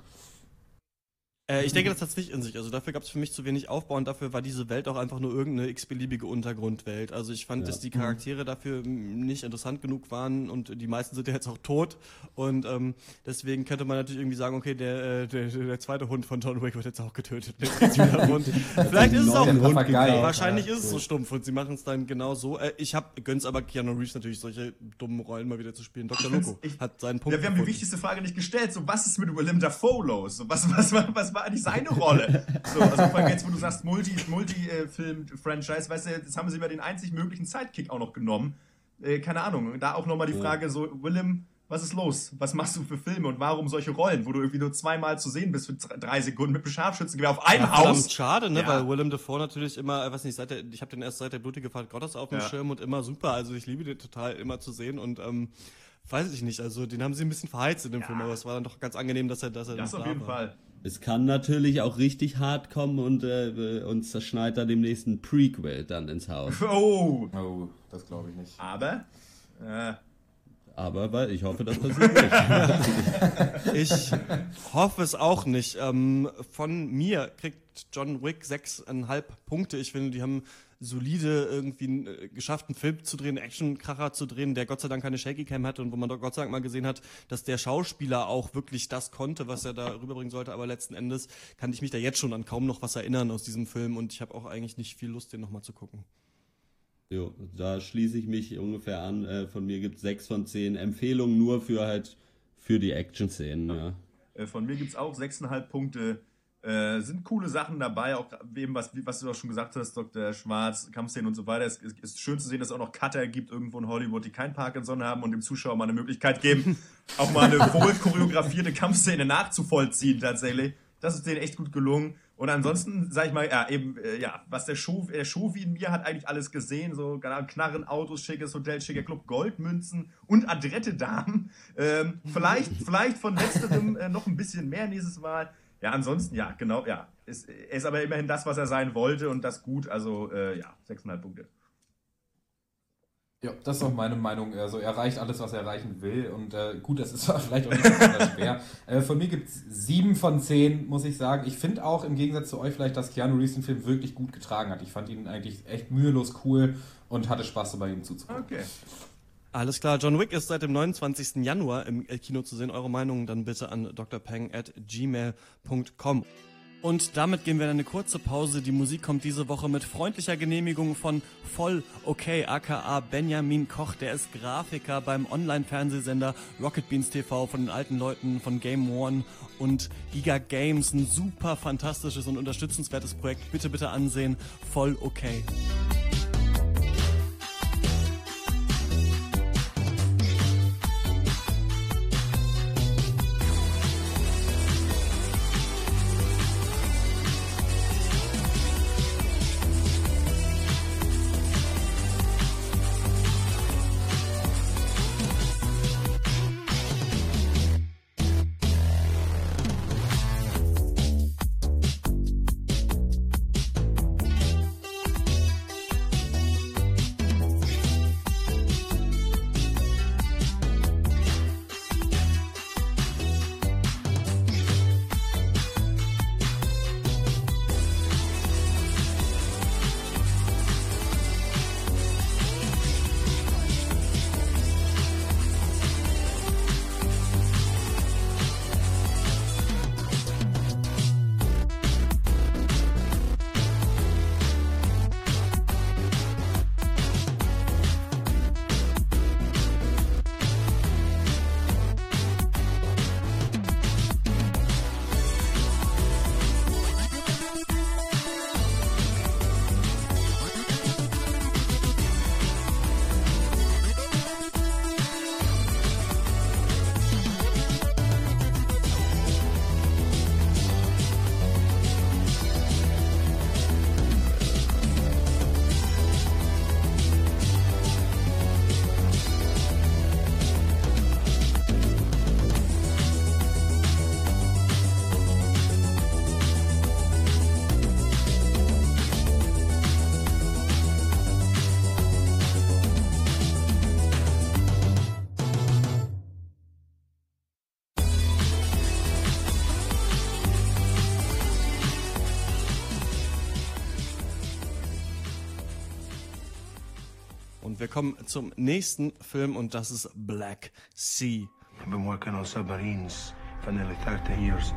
Äh, ich denke, das hat es nicht in sich. Also dafür gab es für mich zu wenig Aufbau und dafür war diese Welt auch einfach nur irgendeine x-beliebige Untergrundwelt. Also ich fand, ja. dass die Charaktere dafür nicht interessant genug waren und die meisten sind ja jetzt auch tot. Und ähm, deswegen könnte man natürlich irgendwie sagen, okay, der, der, der zweite Hund von John Wick wird jetzt auch getötet. Vielleicht ist es auch ein Hund. Wahrscheinlich ja, ist es so stumpf und sie machen es dann genau so. Äh, ich hab, gönn's aber Keanu Reeves natürlich, solche dummen Rollen mal wieder zu spielen. Doktor Loco hat seinen Punkt Ja, wir haben die wichtigste Frage nicht gestellt. So, was ist mit Willem Dafoe los? So, was, was, was, was war eigentlich seine Rolle? So, also vor allem jetzt, wo du sagst Multi, Multi-Film-Franchise, weißt du, jetzt haben sie über den einzig möglichen Sidekick auch noch genommen. Äh, keine Ahnung. Da auch nochmal die Frage so, Willem, was ist los? Was machst du für Filme und warum solche Rollen, wo du irgendwie nur zweimal zu sehen bist für drei Sekunden mit einem Scharfschützengewehr auf einem ja, Haus? Schade, ne, ja. weil Willem Dafoe natürlich immer, weiß nicht, seit der, ich habe den erst seit der blutige Fahrt Gottes auf dem ja. Schirm und immer super. Also ich liebe den total immer zu sehen und ähm, weiß ich nicht, also den haben sie ein bisschen verheizt in dem ja. Film, aber es war dann doch ganz angenehm, dass er, dass er das noch auf da jeden war. Fall. Es kann natürlich auch richtig hart kommen und äh, uns zerschneit da demnächst ein Prequel dann ins Haus. Oh, oh das glaube ich nicht. Aber, äh, aber weil ich hoffe, das passiert nicht. Ich hoffe es auch nicht. Ähm, von mir kriegt John Wick sechseinhalb Punkte. Ich finde, die haben solide irgendwie äh, geschafft, einen Film zu drehen, einen Action-Kracher zu drehen, der Gott sei Dank keine Shaky-Cam hatte und wo man doch Gott sei Dank mal gesehen hat, dass der Schauspieler auch wirklich das konnte, was er da rüberbringen sollte. Aber letzten Endes kann ich mich da jetzt schon an kaum noch was erinnern aus diesem Film und ich habe auch eigentlich nicht viel Lust, den nochmal zu gucken. Jo, da schließe ich mich ungefähr an. Äh, von mir gibt es sechs von zehn Empfehlungen nur für halt für die Action-Szenen. Ja. Äh, von mir gibt es auch sechseinhalb Punkte. Äh, sind coole Sachen dabei, auch eben, was, was du auch schon gesagt hast, Doktor Schwarz, Kampfszenen und so weiter. Es ist, ist schön zu sehen, dass es auch noch Cutter gibt irgendwo in Hollywood, die kein Parkinson haben und dem Zuschauer mal eine Möglichkeit geben, auch mal eine wohl choreografierte Kampfszene nachzuvollziehen tatsächlich. Das ist denen echt gut gelungen. Und ansonsten, sag ich mal, ja, eben, äh, ja, was der Show, der Shovi in mir hat eigentlich alles gesehen, so Knarren, Autos, schickes Hotel, schicker Club, Goldmünzen und adrette Damen. Ähm, vielleicht, vielleicht von letzterem äh, noch ein bisschen mehr nächstes Mal. Ja, ansonsten, ja, genau, ja. Ist, er ist aber immerhin das, was er sein wollte und das gut, also, äh, ja, sechseinhalb Punkte. Ja, das ist auch meine Meinung. Also er erreicht alles, was er erreichen will. Und äh, gut, das ist vielleicht auch nicht so schwer. Äh, von mir gibt es sieben von zehn, muss ich sagen. Ich finde auch im Gegensatz zu euch vielleicht, dass Keanu Reeves den Film wirklich gut getragen hat. Ich fand ihn eigentlich echt mühelos cool und hatte Spaß dabei, ihm zuzugucken. Okay. Alles klar, John Wick ist seit dem neunundzwanzigsten Januar im Kino zu sehen. Eure Meinung dann bitte an drpeng at gmail punkt com. Und damit gehen wir in eine kurze Pause. Die Musik kommt diese Woche mit freundlicher Genehmigung von Voll Okay, aka Benjamin Koch. Der ist Grafiker beim Online-Fernsehsender Rocket Beans T V von den alten Leuten von Game One und Giga Games. Ein super fantastisches und unterstützenswertes Projekt. Bitte, bitte ansehen. Voll Okay. Wir kommen zum nächsten Film und das ist Black Sea. I've been working on submarines for nearly thirty years.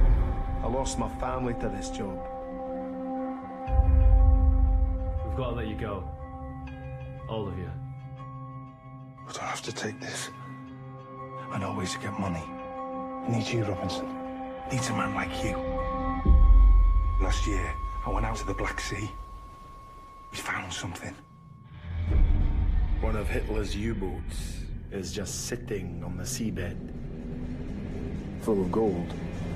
I lost my family to this job. We've got to let you go. All of you. I don't have to take this. I know ways to get money. I need you, Robinson. Needs a man like you. Last year, I went out to the Black Sea. We found something. One of Hitler's U-boats is just sitting on the seabed. Full of gold.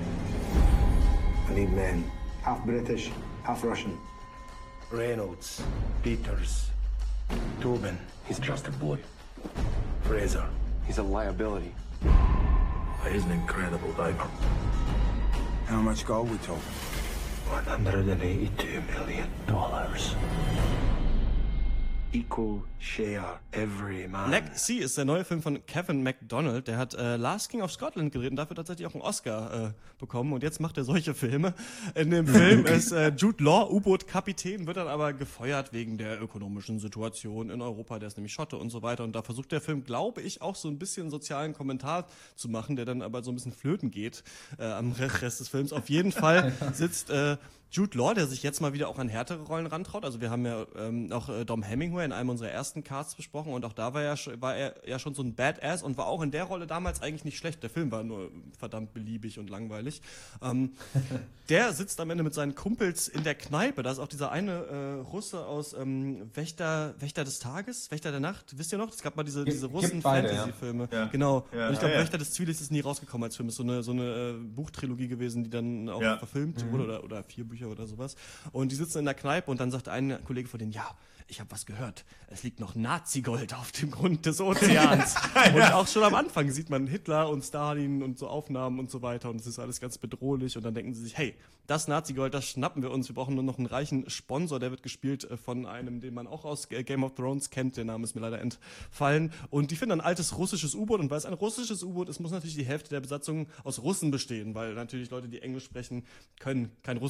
I need men. Half British, half Russian. Reynolds, Peters, Tobin. He's just a boy. Fraser. He's a liability. He's an incredible diver. How much gold we talking? one hundred eighty-two million dollars. Equal share every man. Black Sea ist der neue Film von Kevin MacDonald. Der hat äh, Last King of Scotland gedreht und dafür tatsächlich auch einen Oscar äh, bekommen. Und jetzt macht er solche Filme. In dem Film ist äh, Jude Law U-Boot-Kapitän, wird dann aber gefeuert wegen der ökonomischen Situation in Europa. Der ist nämlich Schotte und so weiter. Und da versucht der Film, glaube ich, auch so ein bisschen sozialen Kommentar zu machen, der dann aber so ein bisschen flöten geht äh, am Rest des Films. Auf jeden Fall sitzt äh, Jude Law, der sich jetzt mal wieder auch an härtere Rollen rantraut. Also wir haben ja ähm, auch äh, Dom Hemingway in einem unserer ersten Casts besprochen und auch da war, ja, war er ja schon so ein Badass und war auch in der Rolle damals eigentlich nicht schlecht. Der Film war nur verdammt beliebig und langweilig. Ähm, der sitzt am Ende mit seinen Kumpels in der Kneipe. Da ist auch dieser eine äh, Russe aus ähm, Wächter, Wächter des Tages, Wächter der Nacht. Wisst ihr noch? Es gab mal diese, diese Russen-Fantasy-Filme. Ja. Genau. Ja, und ich glaube, ja, ja. Wächter des Zwielichts ist nie rausgekommen als Film. Ist so eine, so eine äh, Buchtrilogie gewesen, die dann auch ja. verfilmt mhm. wurde oder, oder vier Bücher oder sowas. Und die sitzen in der Kneipe und dann sagt ein Kollege von denen, ja, ich habe was gehört. Es liegt noch Nazi-Gold auf dem Grund des Ozeans. ja. Und auch schon am Anfang sieht man Hitler und Stalin und so Aufnahmen und so weiter und es ist alles ganz bedrohlich und dann denken sie sich, hey, das Nazi-Gold, das schnappen wir uns. Wir brauchen nur noch einen reichen Sponsor, der wird gespielt von einem, den man auch aus Game of Thrones kennt. Der Name ist mir leider entfallen. Und die finden ein altes russisches U-Boot und weil es ein russisches U-Boot ist, muss natürlich die Hälfte der Besatzung aus Russen bestehen, weil natürlich Leute, die Englisch sprechen, können kein russisches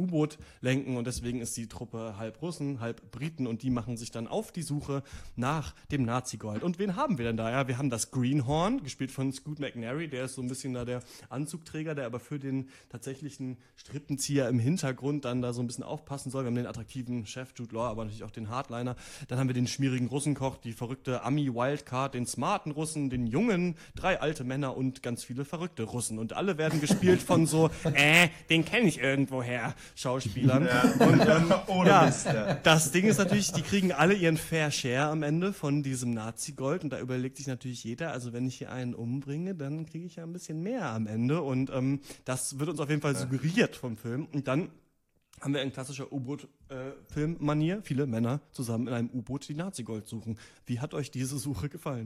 U-Boot lenken und deswegen ist die Truppe halb Russen, halb Briten und die machen sich dann auf die Suche nach dem Nazi-Gold. Und wen haben wir denn da? Ja, wir haben das Greenhorn, gespielt von Scoot McNairy, der ist so ein bisschen da der Anzugträger, der aber für den tatsächlichen Strippenzieher im Hintergrund dann da so ein bisschen aufpassen soll. Wir haben den attraktiven Chef Jude Law, aber natürlich auch den Hardliner. Dann haben wir den schmierigen Russenkoch, die verrückte Ami-Wildcard, den smarten Russen, den jungen, drei alte Männer und ganz viele verrückte Russen. Und alle werden gespielt von so, äh, den kenne ich irgendwoher, Schauspielern. Ja. Und ähm, Ohne ja, Mist, ja. Das Ding ist natürlich, die kriegen alle ihren Fair Share am Ende von diesem Nazi-Gold. Und da überlegt sich natürlich jeder, also wenn ich hier einen umbringe, dann kriege ich ja ein bisschen mehr am Ende. Und ähm, das wird uns auf jeden Fall suggeriert vom Film. Und dann haben wir in klassischer U-Boot-Film-Manier viele Männer zusammen in einem U-Boot die Nazi-Gold suchen. Wie hat euch diese Suche gefallen?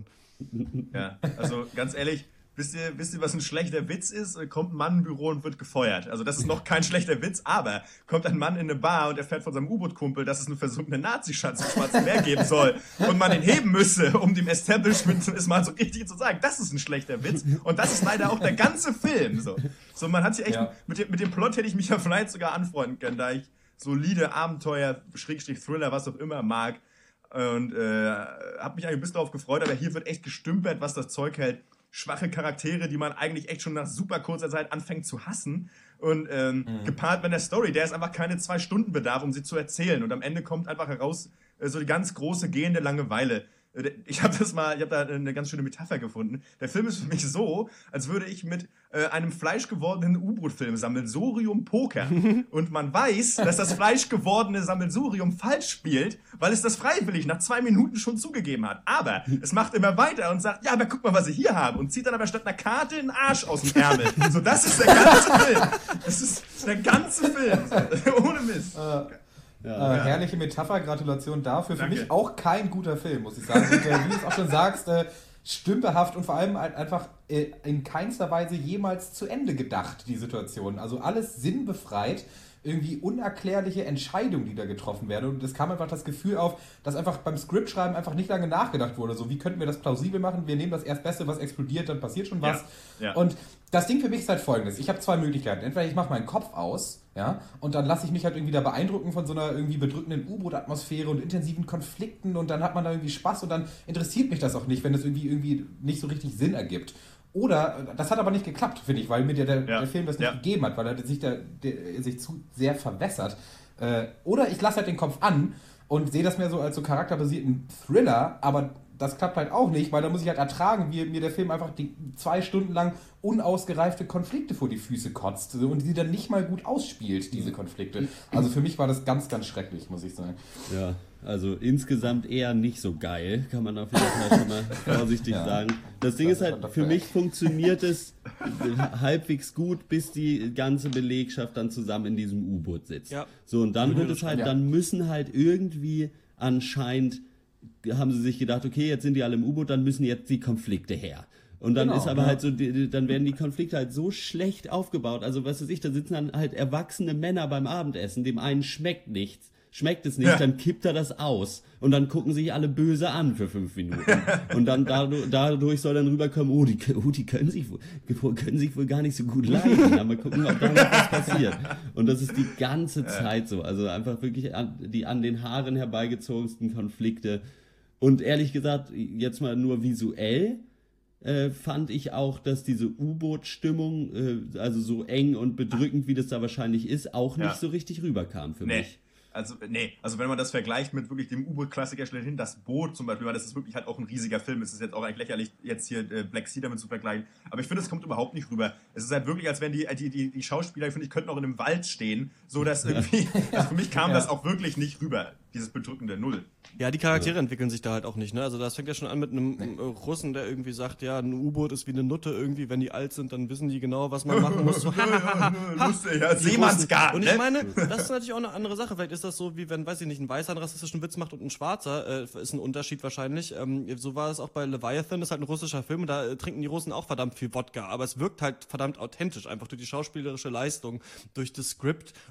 Ja, also ganz ehrlich, wisst ihr, wisst ihr, was ein schlechter Witz ist? Kommt ein Mann im Büro und wird gefeuert. Also das ist noch kein schlechter Witz, aber kommt ein Mann in eine Bar und erfährt von seinem U-Boot-Kumpel, dass es einen versunkenen Nazi-Schatz im Schwarzen Meer geben soll und man ihn heben müsse, um dem Establishment es mal so richtig zu sagen. Das ist ein schlechter Witz und das ist leider auch der ganze Film. So, so man hat sich echt, ja. mit, dem, mit dem Plot hätte ich mich ja vielleicht sogar anfreunden können, da ich solide Abenteuer, Schrägstrich Thriller, was auch immer mag und äh, habe mich eigentlich ein bisschen darauf gefreut, aber hier wird echt gestümpert, was das Zeug hält. Schwache Charaktere, die man eigentlich echt schon nach super kurzer Zeit anfängt zu hassen. Und ähm, mhm. gepaart mit der Story, der ist einfach keine zwei Stunden bedarf, um sie zu erzählen. Und am Ende kommt einfach heraus äh, so die ganz große gehende Langeweile. Ich habe das mal, ich habe da eine ganz schöne Metapher gefunden. Der Film ist für mich so, als würde ich mit äh, einem fleischgewordenen U-Boot-Film Sammelsurium pokern. Und man weiß, dass das fleischgewordene Sammelsurium falsch spielt, weil es das freiwillig nach zwei Minuten schon zugegeben hat. Aber es macht immer weiter und sagt, ja, aber guck mal, was ich hier habe. Und zieht dann aber statt einer Karte einen Arsch aus dem Ärmel. So, das ist der ganze Film. Das ist der ganze Film. Ohne Mist. Uh. Ja. Äh, herrliche Metapher, Gratulation dafür. Für Danke. Mich auch kein guter Film, muss ich sagen. Und, äh, wie du es auch schon sagst, äh, stümperhaft und vor allem halt einfach äh, in keinster Weise jemals zu Ende gedacht, die Situation. Also alles sinnbefreit, irgendwie unerklärliche Entscheidungen, die da getroffen werden. Und es kam einfach das Gefühl auf, dass einfach beim Skriptschreiben einfach nicht lange nachgedacht wurde. So, wie könnten wir das plausibel machen? Wir nehmen das Erstbeste, was explodiert, dann passiert schon was. Ja. Ja. Und das Ding für mich ist halt folgendes. Ich habe zwei Möglichkeiten. Entweder ich mache meinen Kopf aus, ja, und dann lasse ich mich halt irgendwie da beeindrucken von so einer irgendwie bedrückenden U-Boot-Atmosphäre und intensiven Konflikten und dann hat man da irgendwie Spaß und dann interessiert mich das auch nicht, wenn es irgendwie, irgendwie nicht so richtig Sinn ergibt. Oder, das hat aber nicht geklappt, finde ich, weil mir der, der, ja. der Film das nicht ja. gegeben hat, weil er sich, der, der, sich zu sehr verwässert. Äh, oder ich lasse halt den Kopf an und sehe das mehr so als so charakterbasierten Thriller, aber das klappt halt auch nicht, weil da muss ich halt ertragen, wie mir der Film einfach die zwei Stunden lang unausgereifte Konflikte vor die Füße kotzt und die dann nicht mal gut ausspielt, diese Konflikte. Also für mich war das ganz, ganz schrecklich, muss ich sagen. Ja, also insgesamt eher nicht so geil, kann man auf jeden Fall schon mal vorsichtig ja. sagen. Das Ding das ist halt, für mich funktioniert es halbwegs gut, bis die ganze Belegschaft dann zusammen in diesem U-Boot sitzt. Ja. So, und dann wird es halt, ja. dann müssen halt irgendwie anscheinend haben sie sich gedacht, okay, jetzt sind die alle im U-Boot, dann müssen jetzt die Konflikte her. Und dann genau, ist aber ja. halt so, die, dann werden die Konflikte halt so schlecht aufgebaut. Also, was weiß ich, da sitzen dann halt erwachsene Männer beim Abendessen, dem einen schmeckt nichts, schmeckt es nicht, ja. dann kippt er das aus. Und dann gucken sich alle böse an für fünf Minuten. Und dann dadurch, dadurch soll dann rüberkommen, oh, die, oh, die können sich wohl, können sich wohl gar nicht so gut leiden. Dann mal gucken, ob da noch was passiert. Und das ist die ganze Zeit so. Also einfach wirklich an, die an den Haaren herbeigezogensten Konflikte. Und ehrlich gesagt, jetzt mal nur visuell, äh, fand ich auch, dass diese U-Boot-Stimmung, äh, also so eng und bedrückend, wie das da wahrscheinlich ist, auch nicht ja. so richtig rüberkam für nee. mich. Also, nee, also wenn man das vergleicht mit wirklich dem U-Boot-Klassiker schlechthin, das Boot zum Beispiel, weil das ist wirklich halt auch ein riesiger Film, es ist jetzt auch eigentlich lächerlich, jetzt hier äh, Black Sea damit zu vergleichen, aber ich finde, es kommt überhaupt nicht rüber. Es ist halt wirklich, als wenn die, die, die, die Schauspieler, finde ich, könnten auch in einem Wald stehen, so dass irgendwie, also für mich kam ja. das auch wirklich nicht rüber, dieses bedrückende Null. Ja, die Charaktere ja. entwickeln sich da halt auch nicht, ne? Also das fängt ja schon an mit einem nee. Russen, der irgendwie sagt, ja, ein U-Boot ist wie eine Nutte irgendwie, wenn die alt sind, dann wissen die genau, was man machen muss. So, lustig, ja, Seemannsgarten. Und ich meine, das ist natürlich auch eine andere Sache. Vielleicht ist das so, wie wenn, weiß ich nicht, ein Weißer einen rassistischen Witz macht und ein Schwarzer, äh, ist ein Unterschied wahrscheinlich. Ähm, so war es auch bei Leviathan, das ist halt ein russischer Film und da äh, trinken die Russen auch verdammt viel Wodka, aber es wirkt halt verdammt authentisch, einfach durch die schauspielerische Leistung, durch das Skript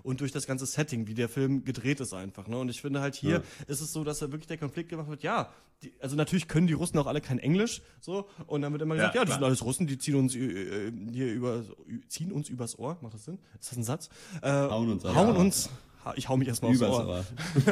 und durch das ganze Setting, wie der Film gedreht ist einfach. Ne? Und ich finde halt hier ja. ist es so, dass da wirklich der Konflikt gemacht wird, ja, die, also natürlich können die Russen auch alle kein Englisch, so, und dann wird immer gesagt, ja, ja das sind alles Russen, die ziehen uns äh, hier über, ziehen uns übers Ohr, macht das Sinn? Ist das ein Satz? Äh, hauen uns. Hauen ja. uns. Ich hau mich erstmal aufs Ohr. Ohr.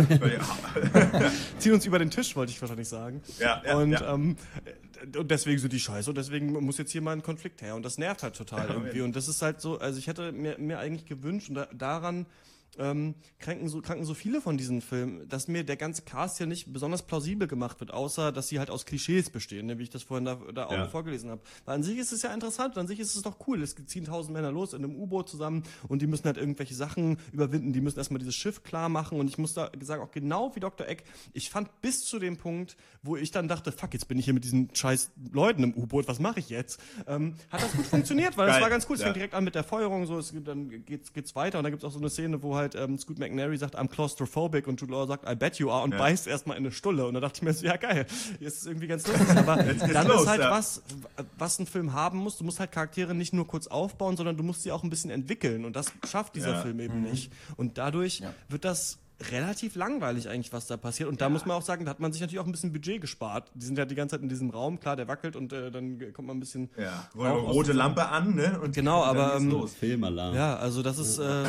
Ziehen uns über den Tisch, wollte ich wahrscheinlich sagen. Ja, ja, und, ja. Ähm, und deswegen sind die scheiße und deswegen muss jetzt hier mal ein Konflikt her. Und das nervt halt total irgendwie. Und das ist halt so, also ich hätte mir, mir eigentlich gewünscht und da, daran ähm, kranken, so, kranken so viele von diesen Filmen, dass mir der ganze Cast ja nicht besonders plausibel gemacht wird, außer dass sie halt aus Klischees bestehen, ne, wie ich das vorhin da, da auch ja. vorgelesen habe. Weil an sich ist es ja interessant und an sich ist es doch cool. Es ziehen tausend Männer los in einem U-Boot zusammen und die müssen halt irgendwelche Sachen überwinden, die müssen erstmal dieses Schiff klar machen und ich muss da sagen, auch genau wie Doktor Eck, ich fand bis zu dem Punkt, wo ich dann dachte, fuck, jetzt bin ich hier mit diesen scheiß Leuten im U-Boot, was mache ich jetzt? Ähm, hat das gut funktioniert, weil es war ganz cool. Es ja. fängt direkt an mit der Feuerung, so, es, dann geht's, geht's weiter und dann gibt's auch so eine Szene, wo halt ähm, Scoot McNairy sagt, I'm claustrophobic und Jude Law sagt, I bet you are und ja. beißt erstmal in eine Stulle und da dachte ich mir so, ja geil, jetzt ist es irgendwie ganz lustig, aber dann los, ist halt ja. was, was ein Film haben muss, du musst halt Charaktere nicht nur kurz aufbauen, sondern du musst sie auch ein bisschen entwickeln und das schafft dieser ja. Film eben mhm. nicht und dadurch ja. wird das relativ langweilig eigentlich, was da passiert. Und da ja. muss man auch sagen, da hat man sich natürlich auch ein bisschen Budget gespart. Die sind ja die ganze Zeit in diesem Raum, klar, der wackelt und äh, dann kommt man ein bisschen... Ja, rote Lampe an, ne? Und genau, aber... Ähm, los. Filmalarm. Ja, also das ist... Äh,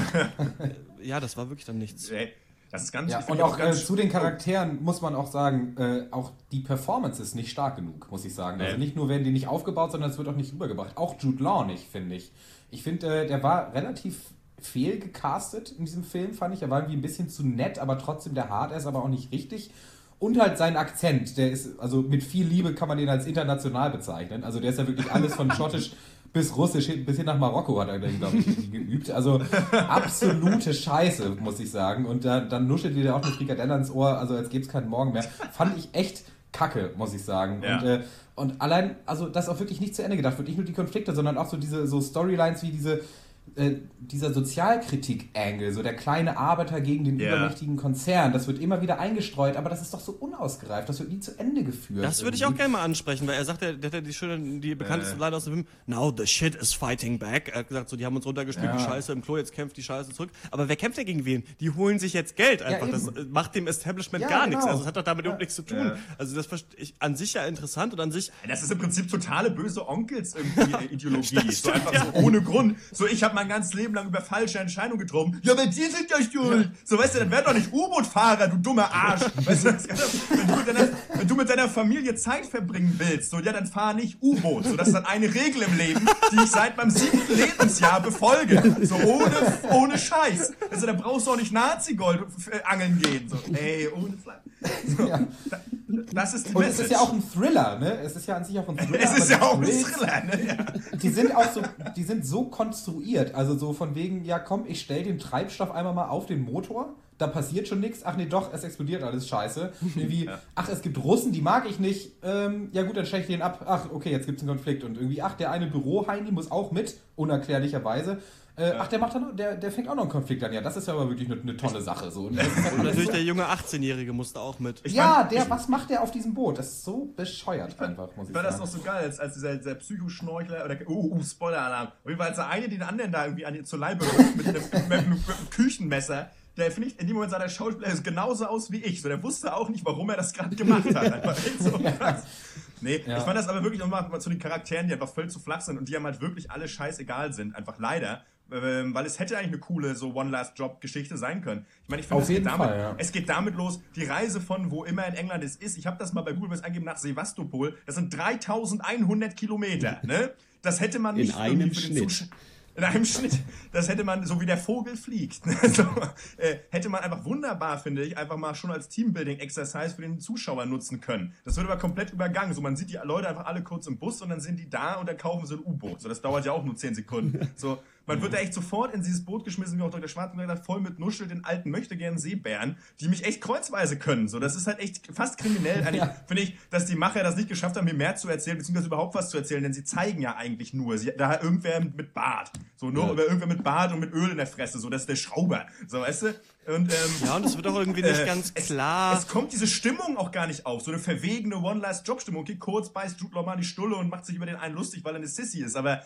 ja, das war wirklich dann nichts. Das ist ganz... Ja, und auch ganz äh, zu den Charakteren muss man auch sagen, äh, auch die Performance ist nicht stark genug, muss ich sagen. Nee. Also nicht nur werden die nicht aufgebaut, sondern es wird auch nicht rübergebracht. Auch Jude Law nicht, finde ich. Ich finde, äh, der war relativ... fehlgecastet in diesem Film, fand ich. Er war irgendwie ein bisschen zu nett, aber trotzdem der hart ist, aber auch nicht richtig. Und halt sein Akzent, der ist, also mit viel Liebe kann man den als international bezeichnen. Also der ist ja wirklich alles von Schottisch bis Russisch, bis hin nach Marokko hat er, glaube ich, geübt. Also absolute Scheiße, muss ich sagen. Und da, dann nuschelt dir auch eine Frikadelle ans Ohr, also als gäbe es keinen Morgen mehr. Fand ich echt kacke, muss ich sagen. Ja. Und, äh, und allein, also dass auch wirklich nicht zu Ende gedacht wird. Nicht nur die Konflikte, sondern auch so diese so Storylines wie diese Äh, dieser Sozialkritik-Angle, so der kleine Arbeiter gegen den yeah. übermächtigen Konzern, das wird immer wieder eingestreut, aber das ist doch so unausgereift, das wird nie zu Ende geführt. Das würde ich auch gerne mal ansprechen, weil er sagt, der, der hat ja die schöne, die bekannteste äh. Line aus dem Film, now the shit is fighting back. Er hat gesagt, so, die haben uns runtergespielt, ja. die Scheiße im Klo, jetzt kämpft die Scheiße zurück. Aber wer kämpft denn gegen wen? Die holen sich jetzt Geld einfach. Ja, das macht dem Establishment ja, gar genau. nichts. Also das hat doch damit ja. überhaupt nichts zu tun. Ja. Also das verstehe ich an sich ja interessant und an sich... Das ist im Prinzip totale böse Onkels irgendwie Ideologie. So einfach ja. so ohne Grund. So, ich habe mein ganzes Leben lang über falsche Entscheidungen getroffen. Ja, aber die sind ja schuld. So, weißt du, dann werd doch nicht U-Boot-Fahrer, du dummer Arsch. Weißt du, wenn du, mit deiner, wenn du mit deiner Familie Zeit verbringen willst, so, ja, dann fahr nicht U-Boot. So, das ist dann eine Regel im Leben, die ich seit meinem siebten Lebensjahr befolge. So, ohne, ohne Scheiß. Also, da brauchst du auch nicht Nazi-Gold angeln gehen. So, ey, ohne Fleisch. So, ja. Das ist die Und Message. Es ist ja auch ein Thriller, ne? Es ist ja an sich auch ein Thriller. Es ist ja auch ein Thriller, ne? Ja. Die sind auch so, die sind so konstruiert, also so von wegen, ja komm, ich stell den Treibstoff einmal mal auf den Motor, da passiert schon nichts, ach nee doch, es explodiert alles, scheiße. Irgendwie, ja. ach, es gibt Russen, die mag ich nicht, ähm, ja gut, dann stell ich den ab, ach, okay, jetzt gibt's einen Konflikt und irgendwie, ach, der eine Büroheini muss auch mit, unerklärlicherweise. Äh, ja. Ach, der macht dann, der, der fängt auch noch einen Konflikt an. Ja, das ist ja aber wirklich eine, eine tolle Sache. So. Und, das ist halt und natürlich so. Der junge achtzehnjährige musste auch mit. Ich ja, mein, der, ich, was macht der auf diesem Boot? Das ist so bescheuert ich einfach, muss ich, ich sagen. Ich fand das noch so geil, als, als dieser, dieser Psychoschnorchler, oder, uh, uh Spoiler-Alarm. Auf jeden Fall, als der eine den anderen da irgendwie an, zur Leibe ruft mit, mit, mit, mit einem Küchenmesser, der, finde ich, in dem Moment sah der Schauspieler genauso aus wie ich. So, der wusste auch nicht, warum er das gerade gemacht hat. Einfach so krass. Nee, ja. Ich fand das aber wirklich nochmal zu den Charakteren, die einfach voll zu flach sind und die einem halt wirklich alle scheißegal sind. Einfach leider. Weil es hätte eigentlich eine coole so One-Last-Job-Geschichte sein können. Ich meine, ich finde, es, geht damit, Fall, ja. es geht damit los, die Reise von wo immer in England es ist. Ich habe das mal bei Google Maps eingegeben nach Sevastopol. Das sind dreitausendeinhundert Kilometer. Ne? Das hätte man nicht in einem Schnitt. Zusch- In einem Schnitt. Das hätte man, so wie der Vogel fliegt, so, äh, hätte man einfach wunderbar, finde ich, einfach mal schon als Teambuilding-Exercise für den Zuschauer nutzen können. Das wird aber komplett übergangen. So, man sieht die Leute einfach alle kurz im Bus und dann sind die da und dann kaufen sie ein U-Boot. So, das dauert ja auch nur zehn Sekunden. So, man wird da echt sofort in dieses Boot geschmissen, wie auch Doktor Schwarzenegger, voll mit Nuschel, den alten möchtegern Seebären, die mich echt kreuzweise können. So, das ist halt echt fast kriminell. Eigentlich ja. finde ich, dass die Macher das nicht geschafft haben, mir mehr zu erzählen, beziehungsweise überhaupt was zu erzählen, denn sie zeigen ja eigentlich nur, sie, da irgendwer mit Bart. So, nur ja. über irgendwer mit Bart und mit Öl in der Fresse. So, das ist der Schrauber. So, weißt du? Und, ähm, ja, und es wird auch irgendwie nicht äh, ganz klar. Es, es kommt diese Stimmung auch gar nicht auf. So eine verwegene One-Last-Job-Stimmung. Okay, kurz beißt Jude Law mal die Stulle und macht sich über den einen lustig, weil er eine Sissy ist. Aber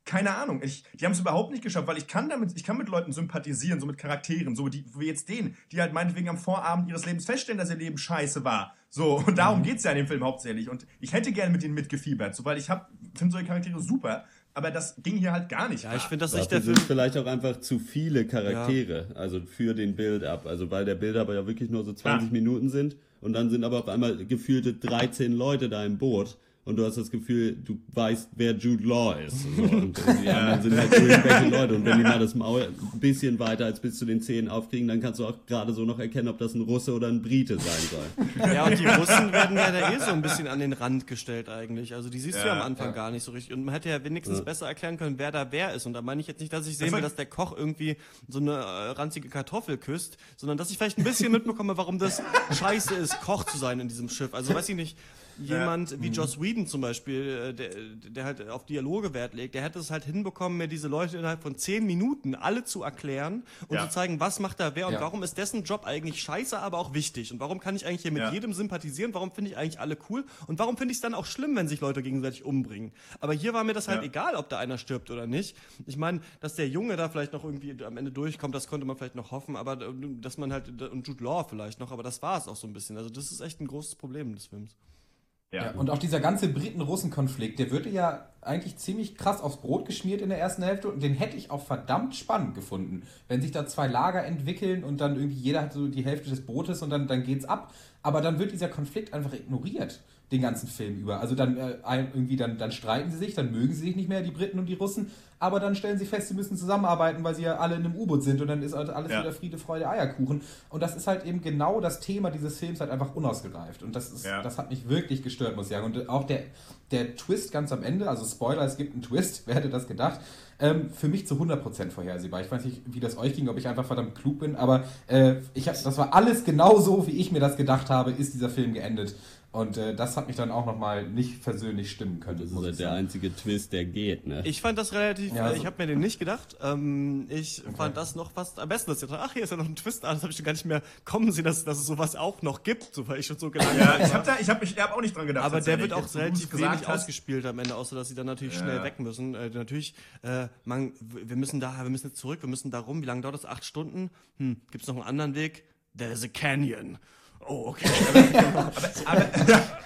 keine Ahnung, ich, die haben es überhaupt nicht geschafft, weil ich kann damit, ich kann mit Leuten sympathisieren, so mit Charakteren, so die, wie jetzt denen, die halt meinetwegen am Vorabend ihres Lebens feststellen, dass ihr Leben scheiße war. So, und darum mhm. geht's ja in dem Film hauptsächlich. Und ich hätte gerne mit denen mitgefiebert, so, weil ich hab, finde solche Charaktere super, aber das ging hier halt gar nicht. Ja, ich finde das nicht nicht der sind Film. Vielleicht auch einfach zu viele Charaktere, ja. also für den Build-up, also weil der Build-up ja wirklich nur so zwanzig ja. Minuten sind und dann sind aber auf einmal gefühlte dreizehn Leute da im Boot. Und du hast das Gefühl, du weißt, wer Jude Law ist. So. Und die anderen sind halt irgendwelche Leute. Und wenn die mal das Maul ein bisschen weiter als bis zu den Zähnen aufkriegen, dann kannst du auch gerade so noch erkennen, ob das ein Russe oder ein Brite sein soll. Ja, und die Russen werden ja da eh so ein bisschen an den Rand gestellt eigentlich. Also die siehst ja, du ja am Anfang ja. gar nicht so richtig. Und man hätte ja wenigstens ja. besser erklären können, wer da wer ist. Und da meine ich jetzt nicht, dass ich sehen will, dass der Koch irgendwie so eine äh, ranzige Kartoffel küsst, sondern dass ich vielleicht ein bisschen mitbekomme, warum das scheiße ist, Koch zu sein in diesem Schiff. Also weiß ich nicht, jemand ja. wie Joss Whedon zum Beispiel, der, der halt auf Dialoge Wert legt, der hätte es halt hinbekommen, mir diese Leute innerhalb von zehn Minuten alle zu erklären und ja. zu zeigen, was macht da wer und ja. warum ist dessen Job eigentlich scheiße, aber auch wichtig und warum kann ich eigentlich hier mit ja. jedem sympathisieren, warum finde ich eigentlich alle cool und warum finde ich es dann auch schlimm, wenn sich Leute gegenseitig umbringen. Aber hier war mir das halt ja. egal, ob da einer stirbt oder nicht. Ich meine, dass der Junge da vielleicht noch irgendwie am Ende durchkommt, das konnte man vielleicht noch hoffen, aber dass man halt, und Jude Law vielleicht noch, aber das war es auch so ein bisschen. Also das ist echt ein großes Problem des Films. Ja. Ja, und auch dieser ganze Briten-Russen-Konflikt, der würde ja eigentlich ziemlich krass aufs Brot geschmiert in der ersten Hälfte und den hätte ich auch verdammt spannend gefunden, wenn sich da zwei Lager entwickeln und dann irgendwie jeder hat so die Hälfte des Brotes und dann, dann geht's ab, aber dann wird dieser Konflikt einfach ignoriert, den ganzen Film über. Also dann äh, irgendwie, dann, dann streiten sie sich, dann mögen sie sich nicht mehr, die Briten und die Russen, aber dann stellen sie fest, sie müssen zusammenarbeiten, weil sie ja alle in einem U-Boot sind und dann ist halt alles ja. wieder Friede, Freude, Eierkuchen. Und das ist halt eben genau das Thema dieses Films, halt einfach unausgereift. Und das ist, ja. das hat mich wirklich gestört, muss ich sagen. Und auch der, der Twist ganz am Ende, also Spoiler, es gibt einen Twist, wer hätte das gedacht, ähm, für mich zu hundert Prozent vorhersehbar. Ich weiß nicht, wie das euch ging, ob ich einfach verdammt klug bin, aber äh, ich hab, das war alles genau so, wie ich mir das gedacht habe, ist dieser Film geendet. Und äh, das hat mich dann auch nochmal nicht versöhnlich stimmen können. Das ist halt der einzige Twist, der geht, ne? Ich fand das relativ, ja, also ich habe mir den nicht gedacht. Ähm, ich okay. fand das noch fast am besten, dass ich dachte, ach, hier ist ja noch ein Twist, ah, das habe ich schon gar nicht mehr kommen sehen, dass, dass es sowas auch noch gibt, so, weil ich schon so gelangt ja, ich habe da, ich habe ich hab auch nicht dran gedacht. Aber der wird auch relativ wenig ausgespielt am Ende, außer dass sie dann natürlich ja. schnell weg müssen. Äh, natürlich, äh, man, wir müssen da, wir müssen jetzt zurück, wir müssen da rum. Wie lange dauert das? Acht Stunden? Hm, gibt's noch einen anderen Weg? There's a canyon. Oh, okay. aber, aber, ja,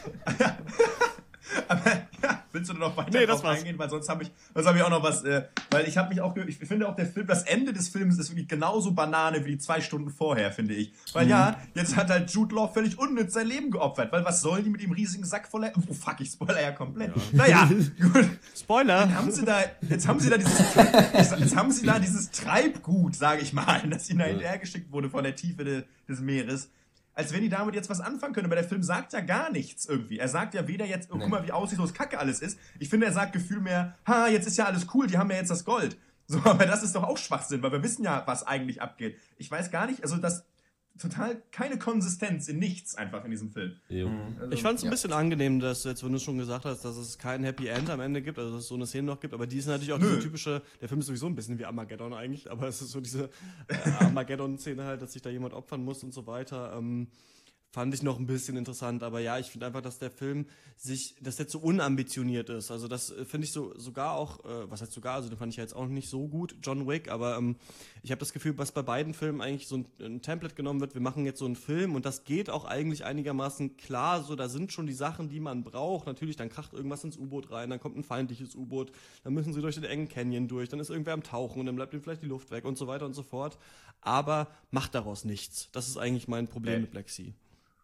aber ja, willst du noch weiter nee, drauf eingehen? Weil sonst habe ich, sonst hab ich auch noch was, äh, weil ich habe mich auch, ich finde auch der Film, das Ende des Films ist wirklich genauso Banane wie die zwei Stunden vorher, finde ich. Weil mhm. ja, jetzt hat halt Jude Law völlig unnütz sein Leben geopfert, weil was sollen die mit dem riesigen Sack voller, oh fuck, ich spoiler ja komplett. Ja. Naja, gut. Spoiler. Jetzt haben sie da, jetzt haben sie da dieses, jetzt haben sie da dieses Treibgut, sage ich mal, das ihnen da hinterhergeschickt wurde von der Tiefe de, des Meeres. Als wenn die damit jetzt was anfangen können, aber der Film sagt ja gar nichts irgendwie. Er sagt ja weder jetzt, oh, guck mal, wie aussichtslos Kacke alles ist. Ich finde, er sagt Gefühl mehr, ha, jetzt ist ja alles cool, die haben ja jetzt das Gold. So, aber das ist doch auch Schwachsinn, weil wir wissen ja, was eigentlich abgeht. Ich weiß gar nicht, also das total keine Konsistenz in nichts einfach in diesem Film. Mhm. Also, ich fand es ein ja. bisschen angenehm, dass jetzt, wenn du schon gesagt hast, dass es kein Happy End am Ende gibt, also dass es so eine Szene noch gibt, aber die ist natürlich auch Nö. diese typische, der Film ist sowieso ein bisschen wie Armageddon eigentlich, aber es ist so diese äh, Armageddon-Szene halt, dass sich da jemand opfern muss und so weiter. Ähm, Fand ich noch ein bisschen interessant, aber ja, ich finde einfach, dass der Film sich, dass der zu unambitioniert ist. Also das finde ich so sogar auch, äh, was heißt sogar, also den fand ich ja jetzt auch nicht so gut, John Wick, aber ähm, ich habe das Gefühl, dass bei beiden Filmen eigentlich so ein, ein Template genommen wird, wir machen jetzt so einen Film und das geht auch eigentlich einigermaßen klar, so da sind schon die Sachen, die man braucht. Natürlich, dann kracht irgendwas ins U-Boot rein, dann kommt ein feindliches U-Boot, dann müssen sie durch den engen Canyon durch, dann ist irgendwer am Tauchen und dann bleibt ihnen vielleicht die Luft weg und so weiter und so fort. Aber macht daraus nichts. Das ist eigentlich mein Problem okay. mit Black Sea.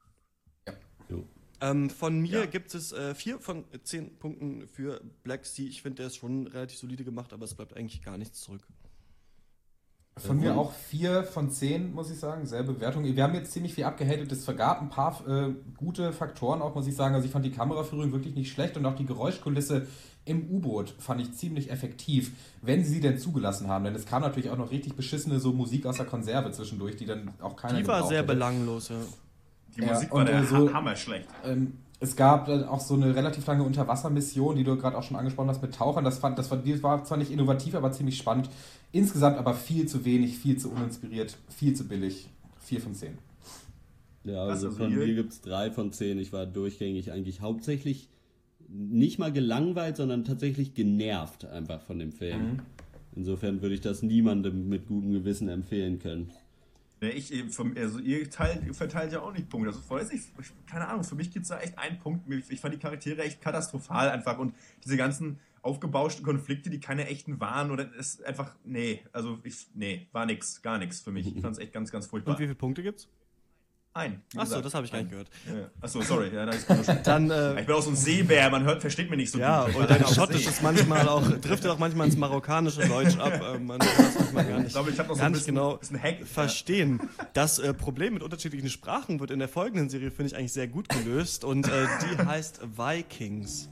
Ähm, von mir ja. gibt es äh, vier von zehn Punkten für Black Sea. Ich finde, der ist schon relativ solide gemacht, aber es bleibt eigentlich gar nichts zurück. Von mir auch vier von zehn, muss ich sagen. Selbe Bewertung. Wir haben jetzt ziemlich viel abgehatet. Es vergab ein paar äh, gute Faktoren auch, muss ich sagen. Also ich fand die Kameraführung wirklich nicht schlecht und auch die Geräuschkulisse im U-Boot fand ich ziemlich effektiv, wenn sie sie denn zugelassen haben. Denn es kam natürlich auch noch richtig beschissene so Musik aus der Konserve zwischendurch, die dann auch keiner Die war sehr hätte. belanglos, ja. Die ja, Musik war der so, Hammer schlecht. Ähm, es gab dann auch so eine relativ lange Unterwassermission, die du gerade auch schon angesprochen hast mit Tauchern. Das, fand, das, war, das war zwar nicht innovativ, aber ziemlich spannend. Insgesamt aber viel zu wenig, viel zu uninspiriert, viel zu billig. Vier von zehn. Ja, also von mir gibt es drei von zehn. Ich war durchgängig eigentlich hauptsächlich nicht mal gelangweilt, sondern tatsächlich genervt einfach von dem Film. Mhm. Insofern würde ich das niemandem mit gutem Gewissen empfehlen können. Ja, ich, also ihr, teilt, ihr verteilt ja auch nicht Punkte. Also, weiß ich, keine Ahnung, für mich gibt es da echt einen Punkt. Ich fand die Charaktere echt katastrophal einfach und diese ganzen aufgebauschten Konflikte, die keine echten waren oder ist einfach, nee, also ich, nee, war nix, gar nichts für mich. Ich fand es echt ganz, ganz furchtbar. Und wie viele Punkte gibt's? Ein. Achso, das habe ich gar nicht gehört. Ja. Achso, sorry. Ja, dann, äh, ich bin auch so ein Seebär, man hört, versteht mich nicht so ja, gut. Ja, und dein Schottisch ist manchmal auch, driftet auch manchmal ins marokkanische Deutsch ab. Äh, man kann das manchmal gar nicht, ich glaube, ich habe noch so gar ein nicht bisschen, genau bisschen Hack, verstehen. Ja. Das äh, Problem mit unterschiedlichen Sprachen wird in der folgenden Serie, finde ich, eigentlich sehr gut gelöst. Und äh, die heißt Vikings.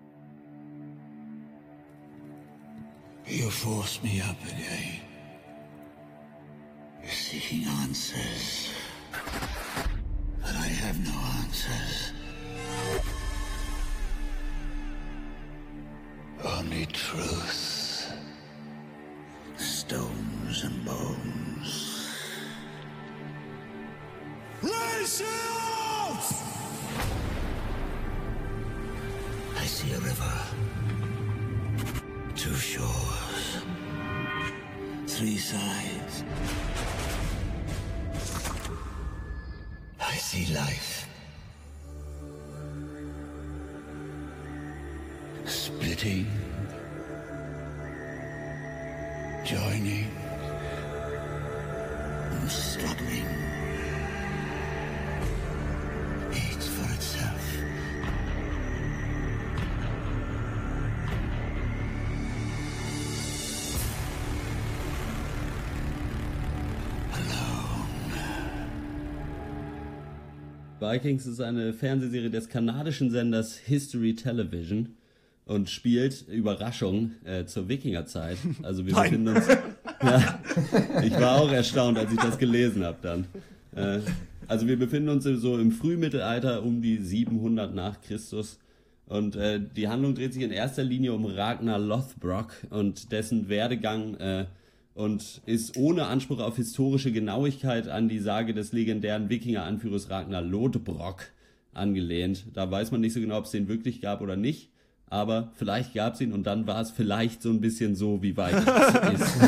You forced me up again. You're seeking answers. But I have no answers. Only truth. Stones and bones. Raise out! I see a river. Two shores. Three sides. I see life. Splitting. Joining. And struggling. Each for itself. Vikings ist eine Fernsehserie des kanadischen Senders History Television und spielt, Überraschung, äh, zur Wikingerzeit. Also wir Nein. befinden uns... Ja, ich war auch erstaunt, als ich das gelesen habe dann. Äh, also wir befinden uns so im Frühmittelalter um die siebenhundert nach Christus und äh, die Handlung dreht sich in erster Linie um Ragnar Lothbrok und dessen Werdegang äh, und ist ohne Anspruch auf historische Genauigkeit an die Sage des legendären Wikinger-Anführers Ragnar Lodbrok angelehnt. Da weiß man nicht so genau, ob es den wirklich gab oder nicht, aber vielleicht gab es ihn und dann war es vielleicht so ein bisschen so, wie Vikings ist.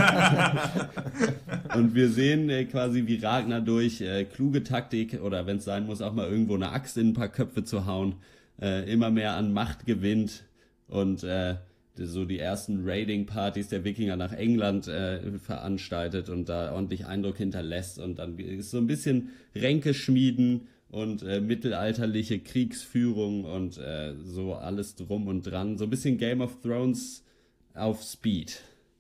Und wir sehen äh, quasi, wie Ragnar durch äh, kluge Taktik oder wenn es sein muss, auch mal irgendwo eine Axt in ein paar Köpfe zu hauen, äh, immer mehr an Macht gewinnt und äh, so die ersten Raiding-Partys der Wikinger nach England äh, veranstaltet und da ordentlich Eindruck hinterlässt und dann ist so ein bisschen Ränke schmieden und äh, mittelalterliche Kriegsführung und äh, so alles drum und dran. So ein bisschen Game of Thrones auf Speed.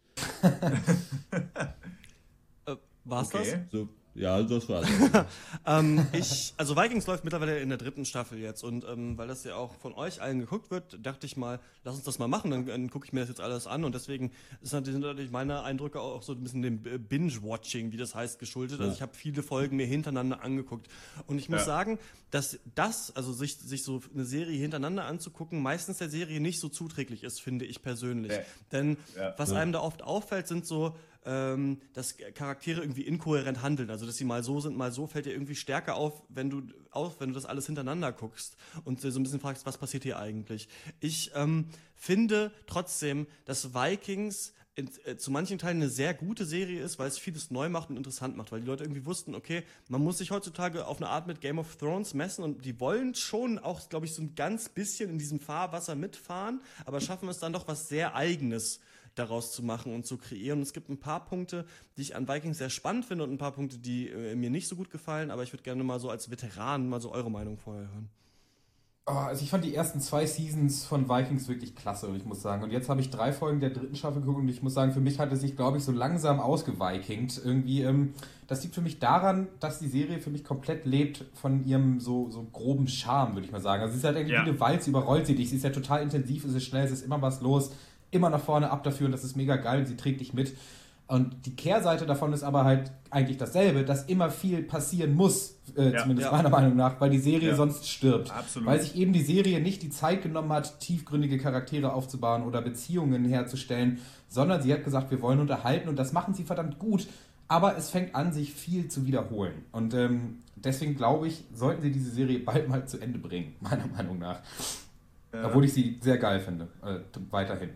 äh, war's okay. das? So, ja, das war's. ähm, ich, also Vikings läuft mittlerweile in der dritten Staffel jetzt und ähm, weil das ja auch von euch allen geguckt wird, dachte ich mal, lass uns das mal machen, dann, dann gucke ich mir das jetzt alles an und deswegen ist natürlich, natürlich meine Eindrücke auch so ein bisschen dem Binge-Watching, wie das heißt, geschuldet. Also ich habe viele Folgen mir hintereinander angeguckt und ich muss ja. sagen, dass das, also sich, sich so eine Serie hintereinander anzugucken, meistens der Serie nicht so zuträglich ist, finde ich persönlich. Ja. Denn ja. was ja. einem da oft auffällt, sind so dass Charaktere irgendwie inkohärent handeln, also dass sie mal so sind, mal so, fällt dir irgendwie stärker auf, wenn du auf, wenn du das alles hintereinander guckst und so ein bisschen fragst, was passiert hier eigentlich. Ich ähm, finde trotzdem, dass Vikings in, äh, zu manchen Teilen eine sehr gute Serie ist, weil es vieles neu macht und interessant macht, weil die Leute irgendwie wussten, okay, man muss sich heutzutage auf eine Art mit Game of Thrones messen und die wollen schon auch, glaube ich, so ein ganz bisschen in diesem Fahrwasser mitfahren, aber schaffen es dann doch was sehr Eigenes daraus zu machen und zu kreieren. Und es gibt ein paar Punkte, die ich an Vikings sehr spannend finde und ein paar Punkte, die äh, mir nicht so gut gefallen, aber ich würde gerne mal so als Veteran mal so eure Meinung vorher hören. Oh, also ich fand die ersten zwei Seasons von Vikings wirklich klasse, und ich muss sagen. Und jetzt habe ich drei Folgen der dritten Staffel geguckt und ich muss sagen, für mich hat es sich, glaube ich, so langsam ausgevikingt. Irgendwie, ähm, das liegt für mich daran, dass die Serie für mich komplett lebt von ihrem so, so groben Charme, würde ich mal sagen. Also sie ist halt irgendwie ja. wie eine Walz, überrollt sie dich. Sie ist ja total intensiv, es ist schnell, es ist immer was los. Immer nach vorne, ab dafür und das ist mega geil und sie trägt dich mit. Und die Kehrseite davon ist aber halt eigentlich dasselbe, dass immer viel passieren muss, äh, ja, zumindest ja. meiner Meinung nach, weil die Serie ja. sonst stirbt. Absolut. Weil sich eben die Serie nicht die Zeit genommen hat, tiefgründige Charaktere aufzubauen oder Beziehungen herzustellen, sondern sie hat gesagt, wir wollen unterhalten und das machen sie verdammt gut, aber es fängt an, sich viel zu wiederholen. Und ähm, deswegen glaube ich, sollten sie diese Serie bald mal zu Ende bringen, meiner Meinung nach. Obwohl ich sie sehr geil finde, äh, weiterhin.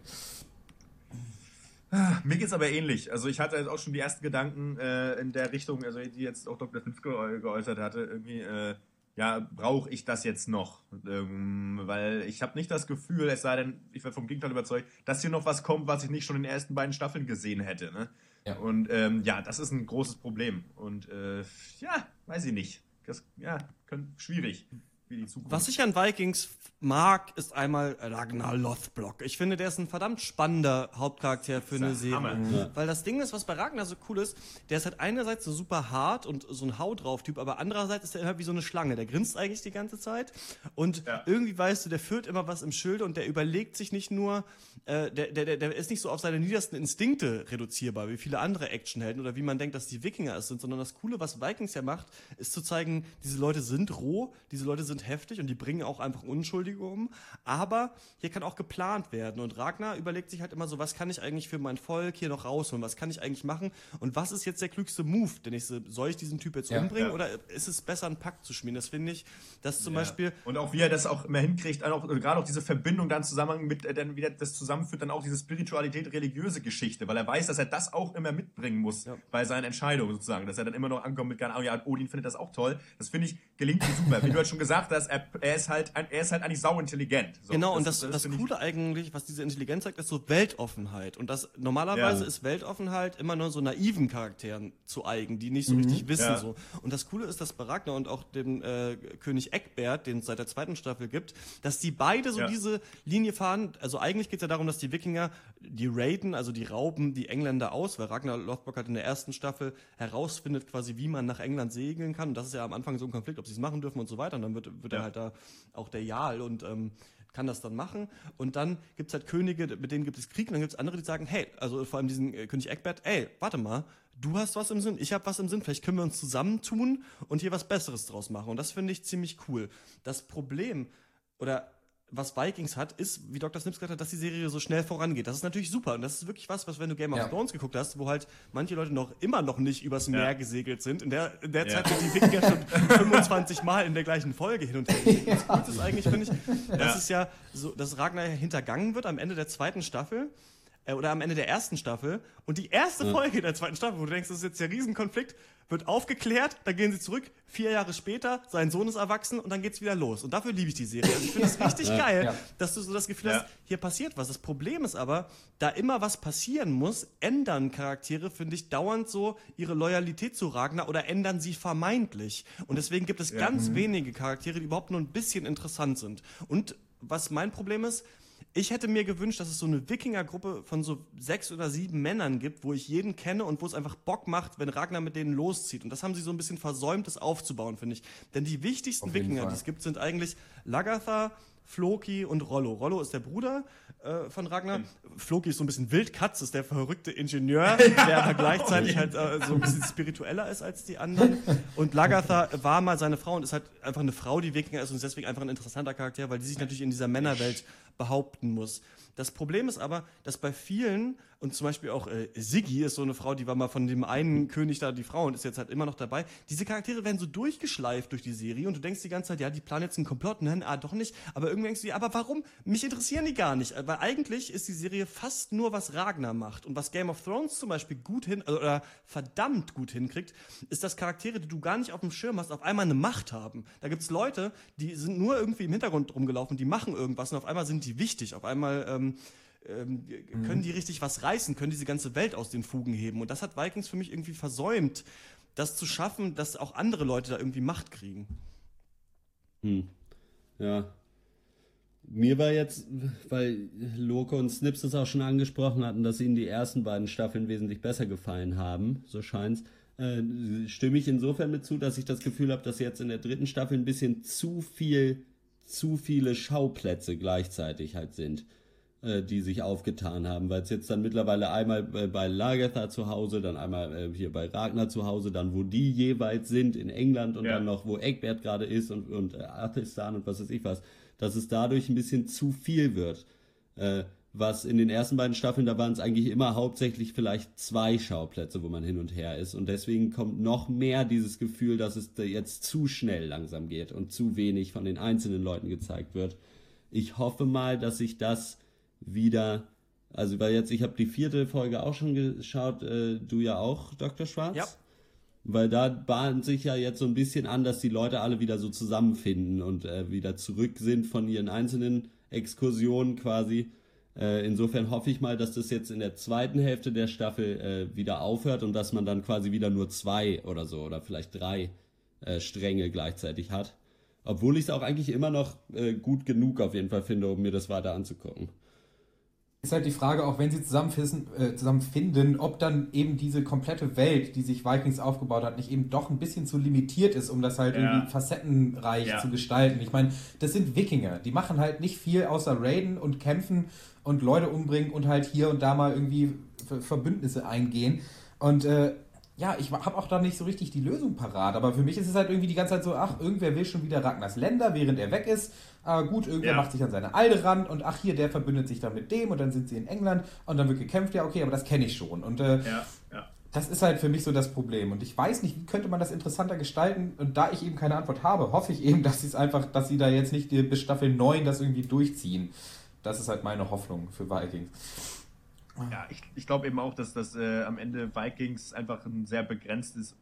Mir geht's aber ähnlich. Also ich hatte jetzt auch schon die ersten Gedanken äh, in der Richtung, also die jetzt auch Doktor Smith ge- geäußert hatte, irgendwie, äh, ja, brauche ich das jetzt noch? Ähm, weil ich habe nicht das Gefühl, es sei denn, ich werde vom Gegenteil überzeugt, dass hier noch was kommt, was ich nicht schon in den ersten beiden Staffeln gesehen hätte. Ne? Ja. Und ähm, ja, das ist ein großes Problem. Und äh, ja, weiß ich nicht. Das, ja, könnt, schwierig. Wie die Zukunft. Was ich an Vikings mag, ist einmal Ragnar Lothbrok. Ich finde, der ist ein verdammt spannender Hauptcharakter für eine Serie. Ja. Weil das Ding ist, was bei Ragnar so cool ist, der ist halt einerseits so super hart und so ein Hau drauf Typ, aber andererseits ist er halt wie so eine Schlange. Der grinst eigentlich die ganze Zeit und Ja. irgendwie weißt du, der führt immer was im Schilde und der überlegt sich nicht nur, äh, der, der, der ist nicht so auf seine niedersten Instinkte reduzierbar, wie viele andere Actionhelden oder wie man denkt, dass die Wikinger es sind, sondern das Coole, was Vikings ja macht, ist zu zeigen, diese Leute sind roh, diese Leute sind heftig und die bringen auch einfach Unschuldige um, aber hier kann auch geplant werden und Ragnar überlegt sich halt immer so, was kann ich eigentlich für mein Volk hier noch rausholen, was kann ich eigentlich machen und was ist jetzt der klügste Move, denn ich so, soll ich diesen Typ jetzt Ja, umbringen ja. oder ist es besser, einen Pakt zu schmieden? Das finde ich, dass zum Ja. Beispiel Und auch wie er das auch immer hinkriegt, auch, gerade auch diese Verbindung dann zusammen mit, äh, dann wieder das zusammenführt, dann auch diese Spiritualität, religiöse Geschichte, weil er weiß, dass er das auch immer mitbringen muss Ja. bei seinen Entscheidungen sozusagen, dass er dann immer noch ankommt mit, oh ja, Odin findet das auch toll. Das finde ich, gelingt ihm super. Wie du halt schon gesagt hast, er, er ist halt, er ist halt eigentlich sauintelligent. So, genau, und das, das, finde ich- Coole eigentlich, was diese Intelligenz sagt, ist so Weltoffenheit. Und das normalerweise Ja. ist Weltoffenheit immer nur so naiven Charakteren zu eigen, die nicht so richtig wissen. Ja. So. Und das Coole ist, dass bei Ragnar und auch dem äh, König Egbert, den es seit der zweiten Staffel gibt, dass die beide so Ja. diese Linie fahren. Also eigentlich geht es ja darum, dass die Wikinger die raiden, also die rauben die Engländer aus, weil Ragnar Lothbrok halt in der ersten Staffel herausfindet quasi, wie man nach England segeln kann. Und das ist ja am Anfang so ein Konflikt, ob sie es machen dürfen und so weiter. Und dann wird, wird Ja. er halt da auch der Jarl und ähm, kann das dann machen. Und dann gibt's halt Könige, mit denen gibt es Krieg. Und dann gibt's andere, die sagen, hey, also vor allem diesen äh, König Egbert, ey, warte mal, du hast was im Sinn, ich habe was im Sinn, vielleicht können wir uns zusammentun und hier was Besseres draus machen. Und das finde ich ziemlich cool. Das Problem, oder was Vikings hat, ist, wie Doktor Snips gesagt hat, dass die Serie so schnell vorangeht. Das ist natürlich super. Und das ist wirklich was, was wenn du Game of Ja. Thrones geguckt hast, wo halt manche Leute noch immer noch nicht übers Meer Ja. gesegelt sind. In der, in der Ja. Zeit sind die Wikinger schon fünfundzwanzig Mal in der gleichen Folge hin und her gesegelt. Das Coolste ist eigentlich, finde ich, dass Ja. es ja so, dass Ragnar hintergangen wird am Ende der zweiten Staffel. Äh, oder am Ende der ersten Staffel. Und die erste Ja. Folge der zweiten Staffel, wo du denkst, das ist jetzt der Riesenkonflikt, wird aufgeklärt, dann gehen sie zurück, vier Jahre später, sein Sohn ist erwachsen und dann geht's wieder los. Und dafür liebe ich die Serie. Also ich finde es richtig geil, Ja. dass du so das Gefühl Ja. hast, hier passiert was. Das Problem ist aber, da immer was passieren muss, ändern Charaktere, finde ich, dauernd so ihre Loyalität zu Ragnar oder ändern sie vermeintlich. Und deswegen gibt es ganz wenige Charaktere, die überhaupt nur ein bisschen interessant sind. Und was mein Problem ist, ich hätte mir gewünscht, dass es so eine Wikinger-Gruppe von so sechs oder sieben Männern gibt, wo ich jeden kenne und wo es einfach Bock macht, wenn Ragnar mit denen loszieht. Und das haben sie so ein bisschen versäumt, das aufzubauen, finde ich. Denn die wichtigsten Auf jeden Wikinger, Fall. die es gibt, sind eigentlich Lagertha, Floki und Rollo. Rollo ist der Bruder äh, von Ragnar. Floki ist so ein bisschen Wildkatz, ist der verrückte Ingenieur, der aber gleichzeitig halt äh, so ein bisschen spiritueller ist als die anderen. Und Lagertha war mal seine Frau und ist halt einfach eine Frau, die Wikinger ist und ist deswegen einfach ein interessanter Charakter, weil die sich natürlich in dieser Männerwelt behaupten muss. Das Problem ist aber, dass bei vielen, und zum Beispiel auch äh, Siggi ist so eine Frau, die war mal von dem einen König da die Frau und ist jetzt halt immer noch dabei, diese Charaktere werden so durchgeschleift durch die Serie und du denkst die ganze Zeit, ja, die planen jetzt einen Komplott, nein, ah, doch nicht, aber irgendwie denkst du dir, aber warum? Mich interessieren die gar nicht, weil eigentlich ist die Serie fast nur, was Ragnar macht und was Game of Thrones zum Beispiel gut hin, also, oder verdammt gut hinkriegt, ist, dass Charaktere, die du gar nicht auf dem Schirm hast, auf einmal eine Macht haben. Da gibt's Leute, die sind nur irgendwie im Hintergrund rumgelaufen, die machen irgendwas und auf einmal sind die wichtig, auf einmal ähm, ähm, können die richtig was reißen, können diese ganze Welt aus den Fugen heben. Und das hat Vikings für mich irgendwie versäumt, das zu schaffen, dass auch andere Leute da irgendwie Macht kriegen. Hm. Ja. Mir war jetzt, weil Loco und Snips das auch schon angesprochen hatten, dass ihnen die ersten beiden Staffeln wesentlich besser gefallen haben, so scheint's, äh, stimme ich insofern mit zu, dass ich das Gefühl habe, dass jetzt in der dritten Staffel ein bisschen zu viel, zu viele Schauplätze gleichzeitig halt sind, äh, die sich aufgetan haben, weil es jetzt dann mittlerweile einmal bei, bei Lagertha zu Hause, dann einmal äh, hier bei Ragnar zu Hause, dann wo die jeweils sind in England und Ja. dann noch wo Egbert gerade ist und, und äh, Athelstan und was weiß ich was, dass es dadurch ein bisschen zu viel wird. Äh, was in den ersten beiden Staffeln, da waren es eigentlich immer hauptsächlich vielleicht zwei Schauplätze, wo man hin und her ist. Und deswegen kommt noch mehr dieses Gefühl, dass es da jetzt zu schnell langsam geht und zu wenig von den einzelnen Leuten gezeigt wird. ich hoffe mal, dass sich das wieder, also weil jetzt, ich habe die vierte Folge auch schon geschaut, äh, du ja auch, Doktor Schwarz? Ja. Weil da bahnt sich ja jetzt so ein bisschen an, dass die Leute alle wieder so zusammenfinden und äh, wieder zurück sind von ihren einzelnen Exkursionen quasi. Äh, insofern hoffe ich mal, dass das jetzt in der zweiten Hälfte der Staffel äh, wieder aufhört und dass man dann quasi wieder nur zwei oder so oder vielleicht drei äh, Stränge gleichzeitig hat. Obwohl ich es auch eigentlich immer noch äh, gut genug auf jeden Fall finde, um mir das weiter anzugucken. Ist halt die Frage, auch wenn sie zusammenfinden, äh, zusammenfinden, ob dann eben diese komplette Welt, die sich Vikings aufgebaut hat, nicht eben doch ein bisschen zu limitiert ist, um das halt Ja. irgendwie facettenreich Ja. zu gestalten. Ich meine, das sind Wikinger, die machen halt nicht viel außer raiden und kämpfen und Leute umbringen und halt hier und da mal irgendwie Ver- Verbündnisse eingehen. Und äh, ja, ich habe auch da nicht so richtig die Lösung parat, aber für mich ist es halt irgendwie die ganze Zeit so, ach, irgendwer will schon wieder Ragnars Länder, während er weg ist. Ah, gut, irgendwer Ja. macht sich an seine Alde ran und ach hier, der verbündet sich dann mit dem und dann sind sie in England und dann wird gekämpft, ja okay, aber das kenne ich schon. Und äh, Ja, ja. das ist halt für mich so das Problem. Und ich weiß nicht, wie könnte man das interessanter gestalten? Und da ich eben keine Antwort habe, hoffe ich eben, dass sie es einfach, dass sie da jetzt nicht die, bis Staffel neun das irgendwie durchziehen. Das ist halt meine Hoffnung für Vikings. Ja, ich, ich glaube eben auch, dass das äh, am Ende Vikings einfach ein sehr begrenztes,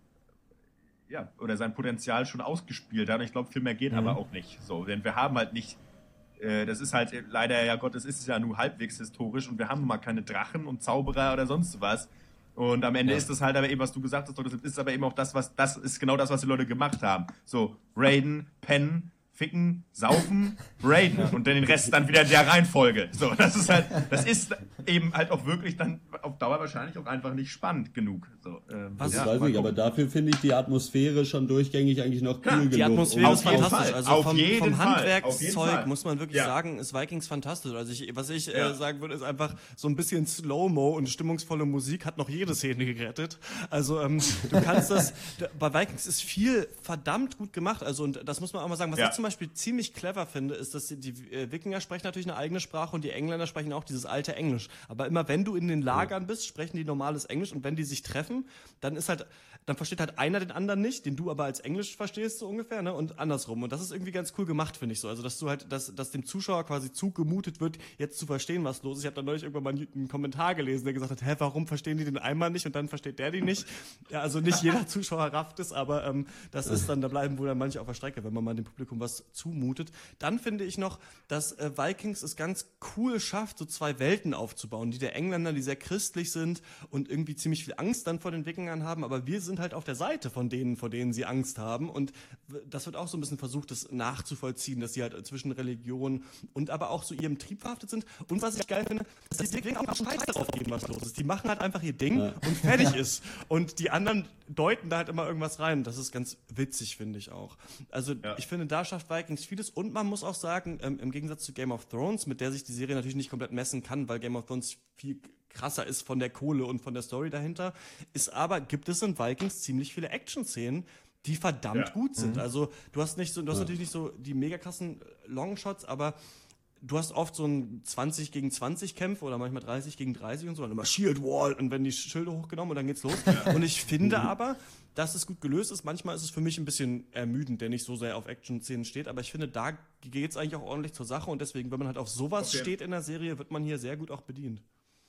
ja, oder sein Potenzial schon ausgespielt hat. Ich glaube, viel mehr geht Mhm. aber auch nicht. So, denn wir haben halt nicht, äh, das ist halt leider, ja Gott, es ist ja nur halbwegs historisch und wir haben nun mal keine Drachen und Zauberer oder sonst was. Und am Ende Ja. ist das halt aber eben, was du gesagt hast, das ist aber eben auch das, was, das ist genau das, was die Leute gemacht haben. So, raiden, pennen, ficken, saufen, raiden und dann den Rest dann wieder in der Reihenfolge. So, das ist halt, das ist eben halt auch wirklich dann auf Dauer wahrscheinlich auch einfach nicht spannend genug. So, ähm, Das ja, weiß mal ich, aber gucken. dafür finde ich die Atmosphäre schon durchgängig eigentlich noch cool Klar, genug. Die Atmosphäre um- ist Auf jeden fantastisch. Fall. Also Auf vom, jeden vom Fall. Auf jeden Handwerkszeug Fall. muss man wirklich Ja. sagen, ist Vikings fantastisch. Also ich, was ich Ja. äh, sagen würde, ist einfach so ein bisschen Slow-Mo und stimmungsvolle Musik hat noch jede Szene gerettet. Also ähm, du kannst das, d- bei Vikings ist viel verdammt gut gemacht. Also und das muss man auch mal sagen. Was Ja. ich zum Beispiel ziemlich clever finde, ist, dass die, die äh, Wikinger sprechen natürlich eine eigene Sprache und die Engländer sprechen auch dieses alte Englisch. Aber immer wenn du in den Lagern bist, sprechen die normales Englisch und wenn die sich treffen, dann ist halt, dann versteht halt einer den anderen nicht, den du aber als Englisch verstehst, so ungefähr, ne? Und andersrum. Und das ist irgendwie ganz cool gemacht, finde ich so. Also, dass du halt, dass, dass dem Zuschauer quasi zugemutet wird, jetzt zu verstehen, was los ist. Ich habe da neulich irgendwann mal einen, einen Kommentar gelesen, der gesagt hat, hä, warum verstehen die den einmal nicht und dann versteht der die nicht? Ja, also nicht jeder Zuschauer rafft es, aber ähm, das ist dann, da bleiben wohl dann manche auf der Strecke, wenn man mal dem Publikum was zumutet. Dann finde ich noch, dass äh, Vikings es ganz cool schafft, so zwei Welten aufzubauen. Die der Engländer, die sehr christlich sind und irgendwie ziemlich viel Angst dann vor den Wikingern haben, aber wir sind halt auf der Seite von denen, vor denen sie Angst haben. Und w- das wird auch so ein bisschen versucht, das nachzuvollziehen, dass sie halt zwischen Religion und aber auch so ihrem Trieb verhaftet sind. Und was ich geil finde, dass die Wikinger auch Scheiß darauf geben, was los ist. Die machen halt einfach ihr Ding Ja. und fertig ist. Und die anderen deuten da halt immer irgendwas rein. Das ist ganz witzig, finde ich auch. Also Ja. ich finde, da schafft Vikings vieles. Und man muss auch sagen, ähm, im Gegensatz zu Game of Thrones, mit der sich die Serie natürlich nicht komplett messen kann, weil Game of Thrones viel krasser ist von der Kohle und von der Story dahinter, ist aber, gibt es in Vikings ziemlich viele Action-Szenen, die verdammt Ja. gut sind. Also du hast nicht so, du hast natürlich nicht so die mega krassen Longshots, aber du hast oft so ein zwanzig gegen zwanzig Kämpfe oder manchmal dreißig gegen dreißig und so, und immer Shield Wall und wenn die Schilde hochgenommen und dann geht's los. Und ich finde aber, dass es gut gelöst ist. Manchmal ist es für mich ein bisschen ermüdend, der nicht so sehr auf Action-Szenen steht, aber ich finde, da geht's eigentlich auch ordentlich zur Sache und deswegen, wenn man halt auf sowas Okay. steht in der Serie, wird man hier sehr gut auch bedient.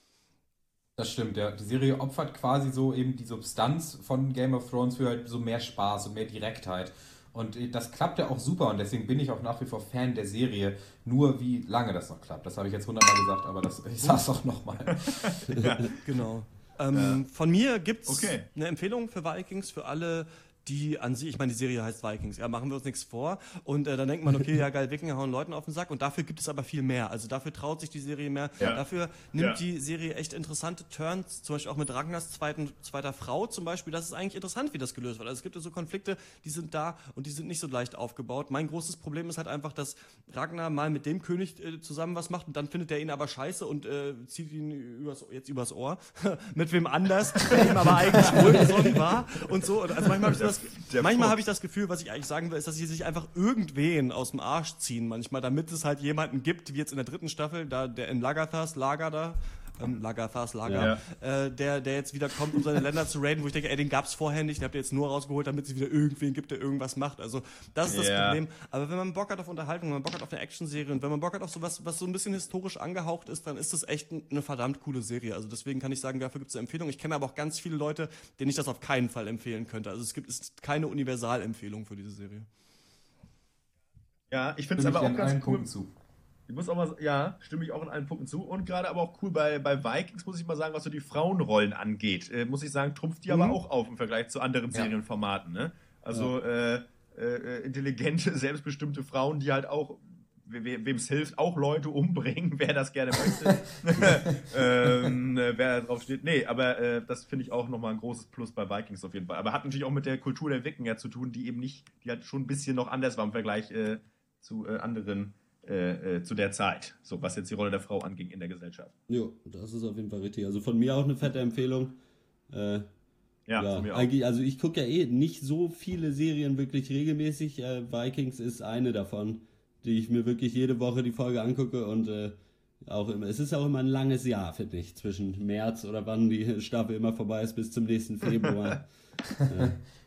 Das stimmt, ja. Die Serie opfert quasi so eben die Substanz von Game of Thrones für halt so mehr Spaß und mehr Direktheit. Und das klappt ja auch super und deswegen bin ich auch nach wie vor Fan der Serie. Nur wie lange das noch klappt, das habe ich jetzt hundertmal gesagt, aber das, ich sag's auch nochmal. Ja, genau. Ähm, von mir gibt's Okay. eine Empfehlung für Vikings, für alle, die an sich, ich meine, die Serie heißt Vikings, ja, machen wir uns nichts vor. Und äh, dann denkt man, okay, ja geil, Wikinger hauen Leuten auf den Sack. Und dafür gibt es aber viel mehr. Also dafür traut sich die Serie mehr. Ja. Dafür nimmt Ja. die Serie echt interessante Turns, zum Beispiel auch mit Ragnars zweiten, zweiter Frau zum Beispiel. Das ist eigentlich interessant, wie das gelöst wird. Also es gibt ja so Konflikte, die sind da und die sind nicht so leicht aufgebaut. Mein großes Problem ist halt einfach, dass Ragnar mal mit dem König äh, zusammen was macht und dann findet er ihn aber scheiße und äh, zieht ihn übers, jetzt übers Ohr. mit wem anders, der ihm aber eigentlich wohlgesonnen war und so. Und also manchmal habe ich das, Der manchmal Fuchs. habe ich das Gefühl, was ich eigentlich sagen will, ist, dass sie sich einfach irgendwen aus dem Arsch ziehen manchmal, damit es halt jemanden gibt, wie jetzt in der dritten Staffel, da der in Lagathas Lager da, ähm, Lagerthas Lager, ja. äh, der, der jetzt wieder kommt, um seine Länder zu raiden, wo ich denke, ey, den gab's vorher nicht, den habt ihr jetzt nur rausgeholt, damit es wieder irgendwen gibt, der irgendwas macht. Also das ist das ja. Problem. Aber wenn man Bock hat auf Unterhaltung, wenn man Bock hat auf eine Actionserie und wenn man Bock hat auf sowas, was so ein bisschen historisch angehaucht ist, dann ist das echt eine verdammt coole Serie. Also deswegen kann ich sagen, dafür gibt es eine Empfehlung. Ich kenne aber auch ganz viele Leute, denen ich das auf keinen Fall empfehlen könnte. Also es gibt ist keine Universalempfehlung für diese Serie. Ja, ich finde es aber auch ganz cool. Zu. Ich muss auch mal, ja, stimme ich auch in allen Punkten zu. Und gerade aber auch cool bei, bei Vikings, muss ich mal sagen, was so die Frauenrollen angeht, äh, muss ich sagen, trumpft die mhm. aber auch auf im Vergleich zu anderen ja. Serienformaten. Ne? Also ja. äh, äh, intelligente, selbstbestimmte Frauen, die halt auch, we, wem es hilft, auch Leute umbringen, wer das gerne möchte. ähm, wer da drauf steht. Nee, aber äh, das finde ich auch nochmal ein großes Plus bei Vikings auf jeden Fall. Aber hat natürlich auch mit der Kultur der Wikinger zu tun, die eben nicht, die halt schon ein bisschen noch anders war im Vergleich äh, zu äh, anderen äh, äh, zu der Zeit, so was jetzt die Rolle der Frau anging in der Gesellschaft. Jo, das ist auf jeden Fall richtig. Also von mir auch eine fette Empfehlung. Äh, ja, ja von mir auch. Eigentlich, also ich gucke ja eh nicht so viele Serien wirklich regelmäßig. Äh, Vikings ist eine davon, die ich mir wirklich jede Woche die Folge angucke und äh, auch immer. Es ist auch immer ein langes Jahr, finde ich, zwischen März oder wann die Staffel immer vorbei ist bis zum nächsten Februar. äh,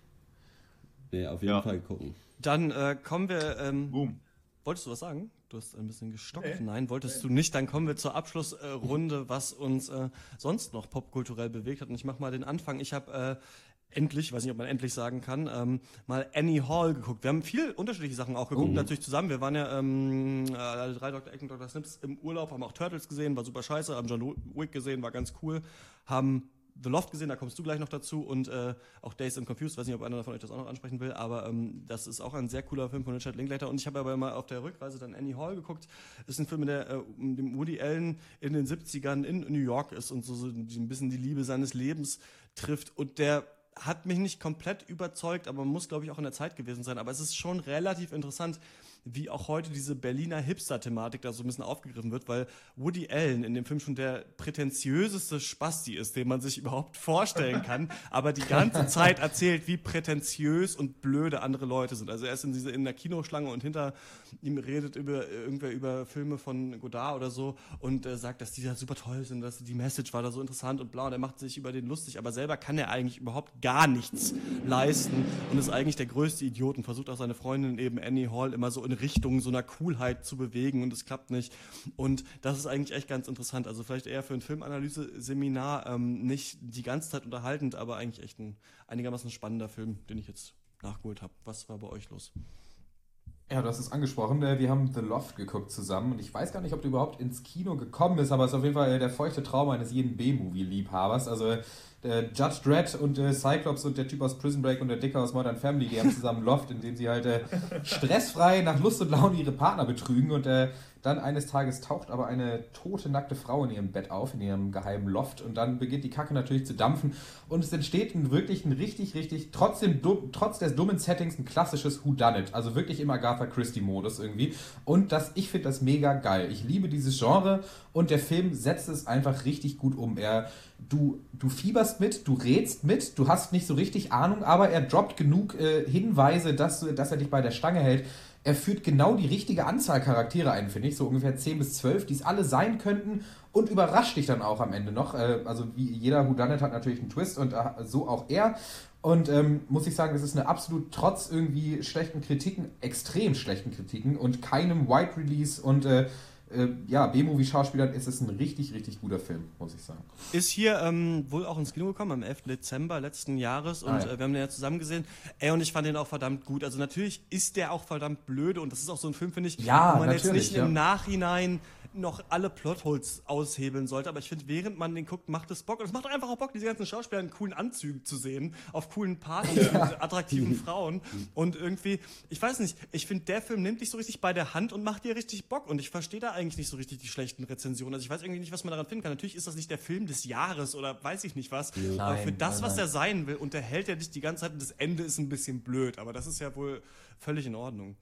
nee, auf jeden ja. Fall gucken. Dann äh, kommen wir. Ähm, Boom. Wolltest du was sagen? Du hast ein bisschen gestockt. Nee. Nein, wolltest nee. du nicht. Dann kommen wir zur Abschlussrunde, was uns äh, sonst noch popkulturell bewegt hat. Und ich mache mal den Anfang. Ich habe äh, endlich, weiß nicht, ob man endlich sagen kann, ähm, mal Annie Hall geguckt. Wir haben viel unterschiedliche Sachen auch geguckt, mhm. natürlich zusammen. Wir waren ja ähm, äh, alle drei Doktor Egg und Doktor Snips im Urlaub, haben auch Turtles gesehen, war super scheiße, haben John Wick gesehen, war ganz cool, haben The Loft gesehen, da kommst du gleich noch dazu und äh, auch Dazed and Confused, weiß nicht, ob einer von euch das auch noch ansprechen will, aber ähm, das ist auch ein sehr cooler Film von Richard Linklater und ich habe aber mal auf der Rückreise dann Annie Hall geguckt. Das ist ein Film, der äh, um den Woody Allen in den siebzigern in New York ist und so, so ein bisschen die Liebe seines Lebens trifft und der hat mich nicht komplett überzeugt, aber muss, glaube ich, auch in der Zeit gewesen sein. Aber es ist schon relativ interessant, wie auch heute diese Berliner Hipster-Thematik da so ein bisschen aufgegriffen wird, weil Woody Allen in dem Film schon der prätentiöseste Spasti ist, den man sich überhaupt vorstellen kann, aber die ganze Zeit erzählt, wie prätentiös und blöde andere Leute sind. Also er ist in, diese, in der Kinoschlange und hinter ihm redet über irgendwer über Filme von Godard oder so und äh, sagt, dass die da super toll sind, dass die Message war da so interessant und bla und er macht sich über den lustig, aber selber kann er eigentlich überhaupt gar nichts leisten und ist eigentlich der größte Idiot und versucht auch seine Freundin eben Annie Hall immer so in Richtung so einer Coolheit zu bewegen und es klappt nicht. Und das ist eigentlich echt ganz interessant. Also vielleicht eher für ein Filmanalyse-Seminar ähm, nicht die ganze Zeit unterhaltend, aber eigentlich echt ein einigermaßen spannender Film, den ich jetzt nachgeholt habe. Was war bei euch los? Ja, du hast es angesprochen. Wir haben The Loft geguckt zusammen und ich weiß gar nicht, ob du überhaupt ins Kino gekommen bist, aber es ist auf jeden Fall der feuchte Traum eines jeden B-Movie-Liebhabers. Also der Judge Dredd und äh, Cyclops und der Typ aus Prison Break und der Dicker aus Modern Family, die haben zusammen Loft, in dem sie halt äh, stressfrei nach Lust und Laune ihre Partner betrügen und äh, dann eines Tages taucht aber eine tote, nackte Frau in ihrem Bett auf, in ihrem geheimen Loft und dann beginnt die Kacke natürlich zu dampfen und es entsteht ein wirklich ein richtig, richtig, trotzdem, trotz des dummen Settings ein klassisches Whodunit, also wirklich im Agatha Christie-Modus irgendwie und das, ich finde das mega geil. Ich liebe dieses Genre und der Film setzt es einfach richtig gut um. Er, du, du fieberst mit, du rätst mit, du hast nicht so richtig Ahnung, aber er droppt genug äh, Hinweise, dass, dass er dich bei der Stange hält. Er führt genau die richtige Anzahl Charaktere ein, finde ich, so ungefähr zehn bis zwölf, die es alle sein könnten und überrascht dich dann auch am Ende noch. Äh, also wie jeder Whodunit hat natürlich einen Twist und äh, so auch er. Und ähm, muss ich sagen, das ist eine absolut, trotz irgendwie schlechten Kritiken, extrem schlechten Kritiken und keinem Wide Release und äh, äh, ja, B-Movie-Schauspielern ist es ein richtig, richtig guter Film, muss ich sagen. Ist hier ähm, wohl auch ins Kino gekommen, am elften Dezember letzten Jahres und ah, ja. äh, wir haben den ja zusammen gesehen. Ey, und ich fand den auch verdammt gut. Also natürlich ist der auch verdammt blöde und das ist auch so ein Film, finde ich, ja, wo man jetzt nicht ja. im Nachhinein noch alle Plotholes aushebeln sollte, aber ich finde, während man den guckt, macht es Bock. Und es macht einfach auch Bock, diese ganzen Schauspieler in coolen Anzügen zu sehen, auf coolen Partys ja. mit attraktiven Frauen. Und irgendwie, ich weiß nicht, ich finde, der Film nimmt dich so richtig bei der Hand und macht dir richtig Bock. Und ich verstehe da eigentlich nicht so richtig die schlechten Rezensionen. Also ich weiß irgendwie nicht, was man daran finden kann. Natürlich ist das nicht der Film des Jahres oder weiß ich nicht was. Nein, aber für das, nein, was er sein will, unterhält er dich die ganze Zeit und das Ende ist ein bisschen blöd. Aber das ist ja wohl völlig in Ordnung.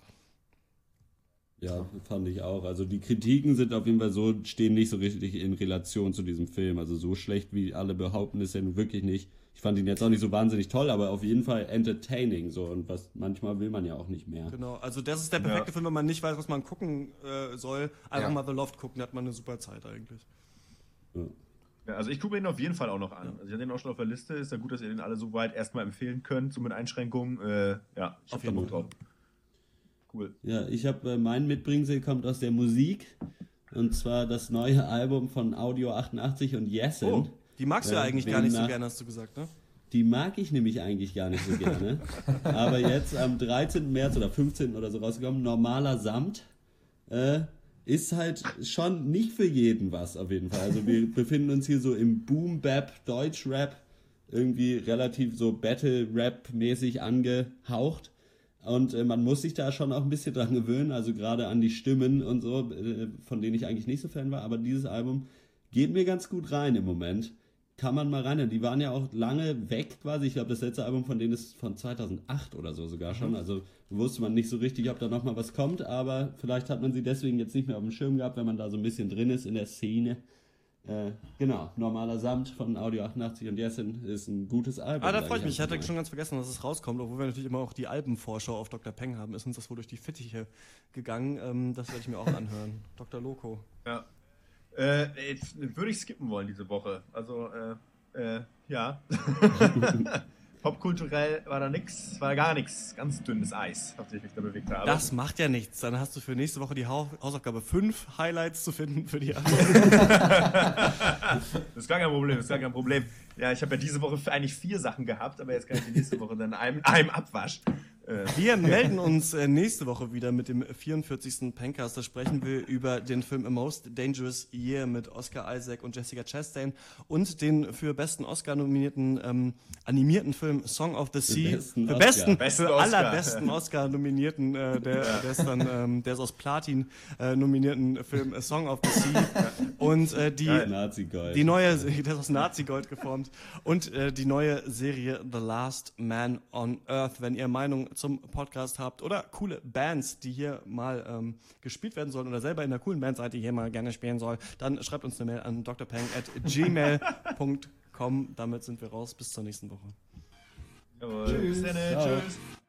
Ja, fand ich auch. Also die Kritiken sind auf jeden Fall so, stehen nicht so richtig in Relation zu diesem Film. Also so schlecht, wie alle behaupten, ist er nun wirklich nicht. Ich fand ihn jetzt auch nicht so wahnsinnig toll, aber auf jeden Fall entertaining. So und was manchmal will man ja auch nicht mehr. Genau, also das ist der perfekte ja. Film, wenn man nicht weiß, was man gucken äh, soll. Einfach ja. mal The Loft gucken, da hat man eine super Zeit eigentlich. Ja. Ja, also ich gucke ihn auf jeden Fall auch noch an. Also ich hatte den auch schon auf der Liste. Ist ja gut, dass ihr den alle so weit erstmal empfehlen könnt, so mit Einschränkungen. Äh, ja, ich hab da Bock drauf. Cool. Ja, ich habe, äh, mein Mitbringsel kommt aus der Musik. Und zwar das neue Album von Audio achtundachtzig und Yesin. Oh, die magst du ja äh, eigentlich gar nicht so gerne, hast du gesagt, ne? Die mag ich nämlich eigentlich gar nicht so gerne. Aber jetzt am dreizehnten März oder fünfzehnten oder so rausgekommen, Normaler Samt, äh, ist halt schon nicht für jeden was auf jeden Fall. Also wir befinden uns hier so im Boom-Bap, Deutsch-Rap, irgendwie relativ so Battle-Rap-mäßig angehaucht. Und äh, man muss sich da schon auch ein bisschen dran gewöhnen, also gerade an die Stimmen und so, äh, von denen ich eigentlich nicht so Fan war. Aber dieses Album geht mir ganz gut rein im Moment. Kann man mal rein. Die waren ja auch lange weg quasi. Ich glaube, das letzte Album von denen ist von zweitausendacht oder so sogar schon. Also wusste man nicht so richtig, ob da nochmal was kommt. Aber vielleicht hat man sie deswegen jetzt nicht mehr auf dem Schirm gehabt, wenn man da so ein bisschen drin ist in der Szene. Äh, genau, Normaler Samt von Audio achtundachtzig und Yesin ist ein gutes Album. Ah, da freue ich mich. Ich hatte schon ganz vergessen, dass es rauskommt, obwohl wir natürlich immer auch die Albenvorschau auf Doktor Peng haben. Ist uns das wohl durch die Fittiche gegangen. Ähm, das werde ich mir auch anhören. Doktor Loco. Ja. Äh, jetzt würde ich skippen wollen diese Woche. Also, äh, äh, ja. Popkulturell war da nix, war gar nichts. Ganz dünnes Eis, auf dem ich mich da bewegt habe. Das macht ja nichts. Dann hast du für nächste Woche die Hausaufgabe fünf Highlights zu finden für die Das ist gar kein Problem, das ist gar kein Problem. Ja, ich habe ja diese Woche eigentlich vier Sachen gehabt, aber jetzt kann ich die nächste Woche dann einem, einem Abwasch. Wir melden uns nächste Woche wieder mit dem vierundvierzigsten Pencast. Da sprechen wir über den Film A Most Dangerous Year mit Oscar Isaac und Jessica Chastain und den für besten Oscar nominierten ähm, animierten Film Song of the Sea. besten Für Oscar. besten, Besten für Oscar. allerbesten Oscar nominierten, äh, der, der ist dann, ähm, der ist aus Platin äh, nominierten Film A Song of the Sea. Und äh, die, Nazi-Gold. die neue, der ist aus Nazi-Gold geformt. Und äh, die neue Serie The Last Man on Earth. Wenn ihr Meinung zum Podcast habt oder coole Bands, die hier mal ähm, gespielt werden sollen oder selber in der coolen Band seid, die hier mal gerne spielen soll, dann schreibt uns eine Mail an d r peng at gmail punkt com. Damit sind wir raus. Bis zur nächsten Woche. Jawohl. Tschüss. Bis dann, tschüss.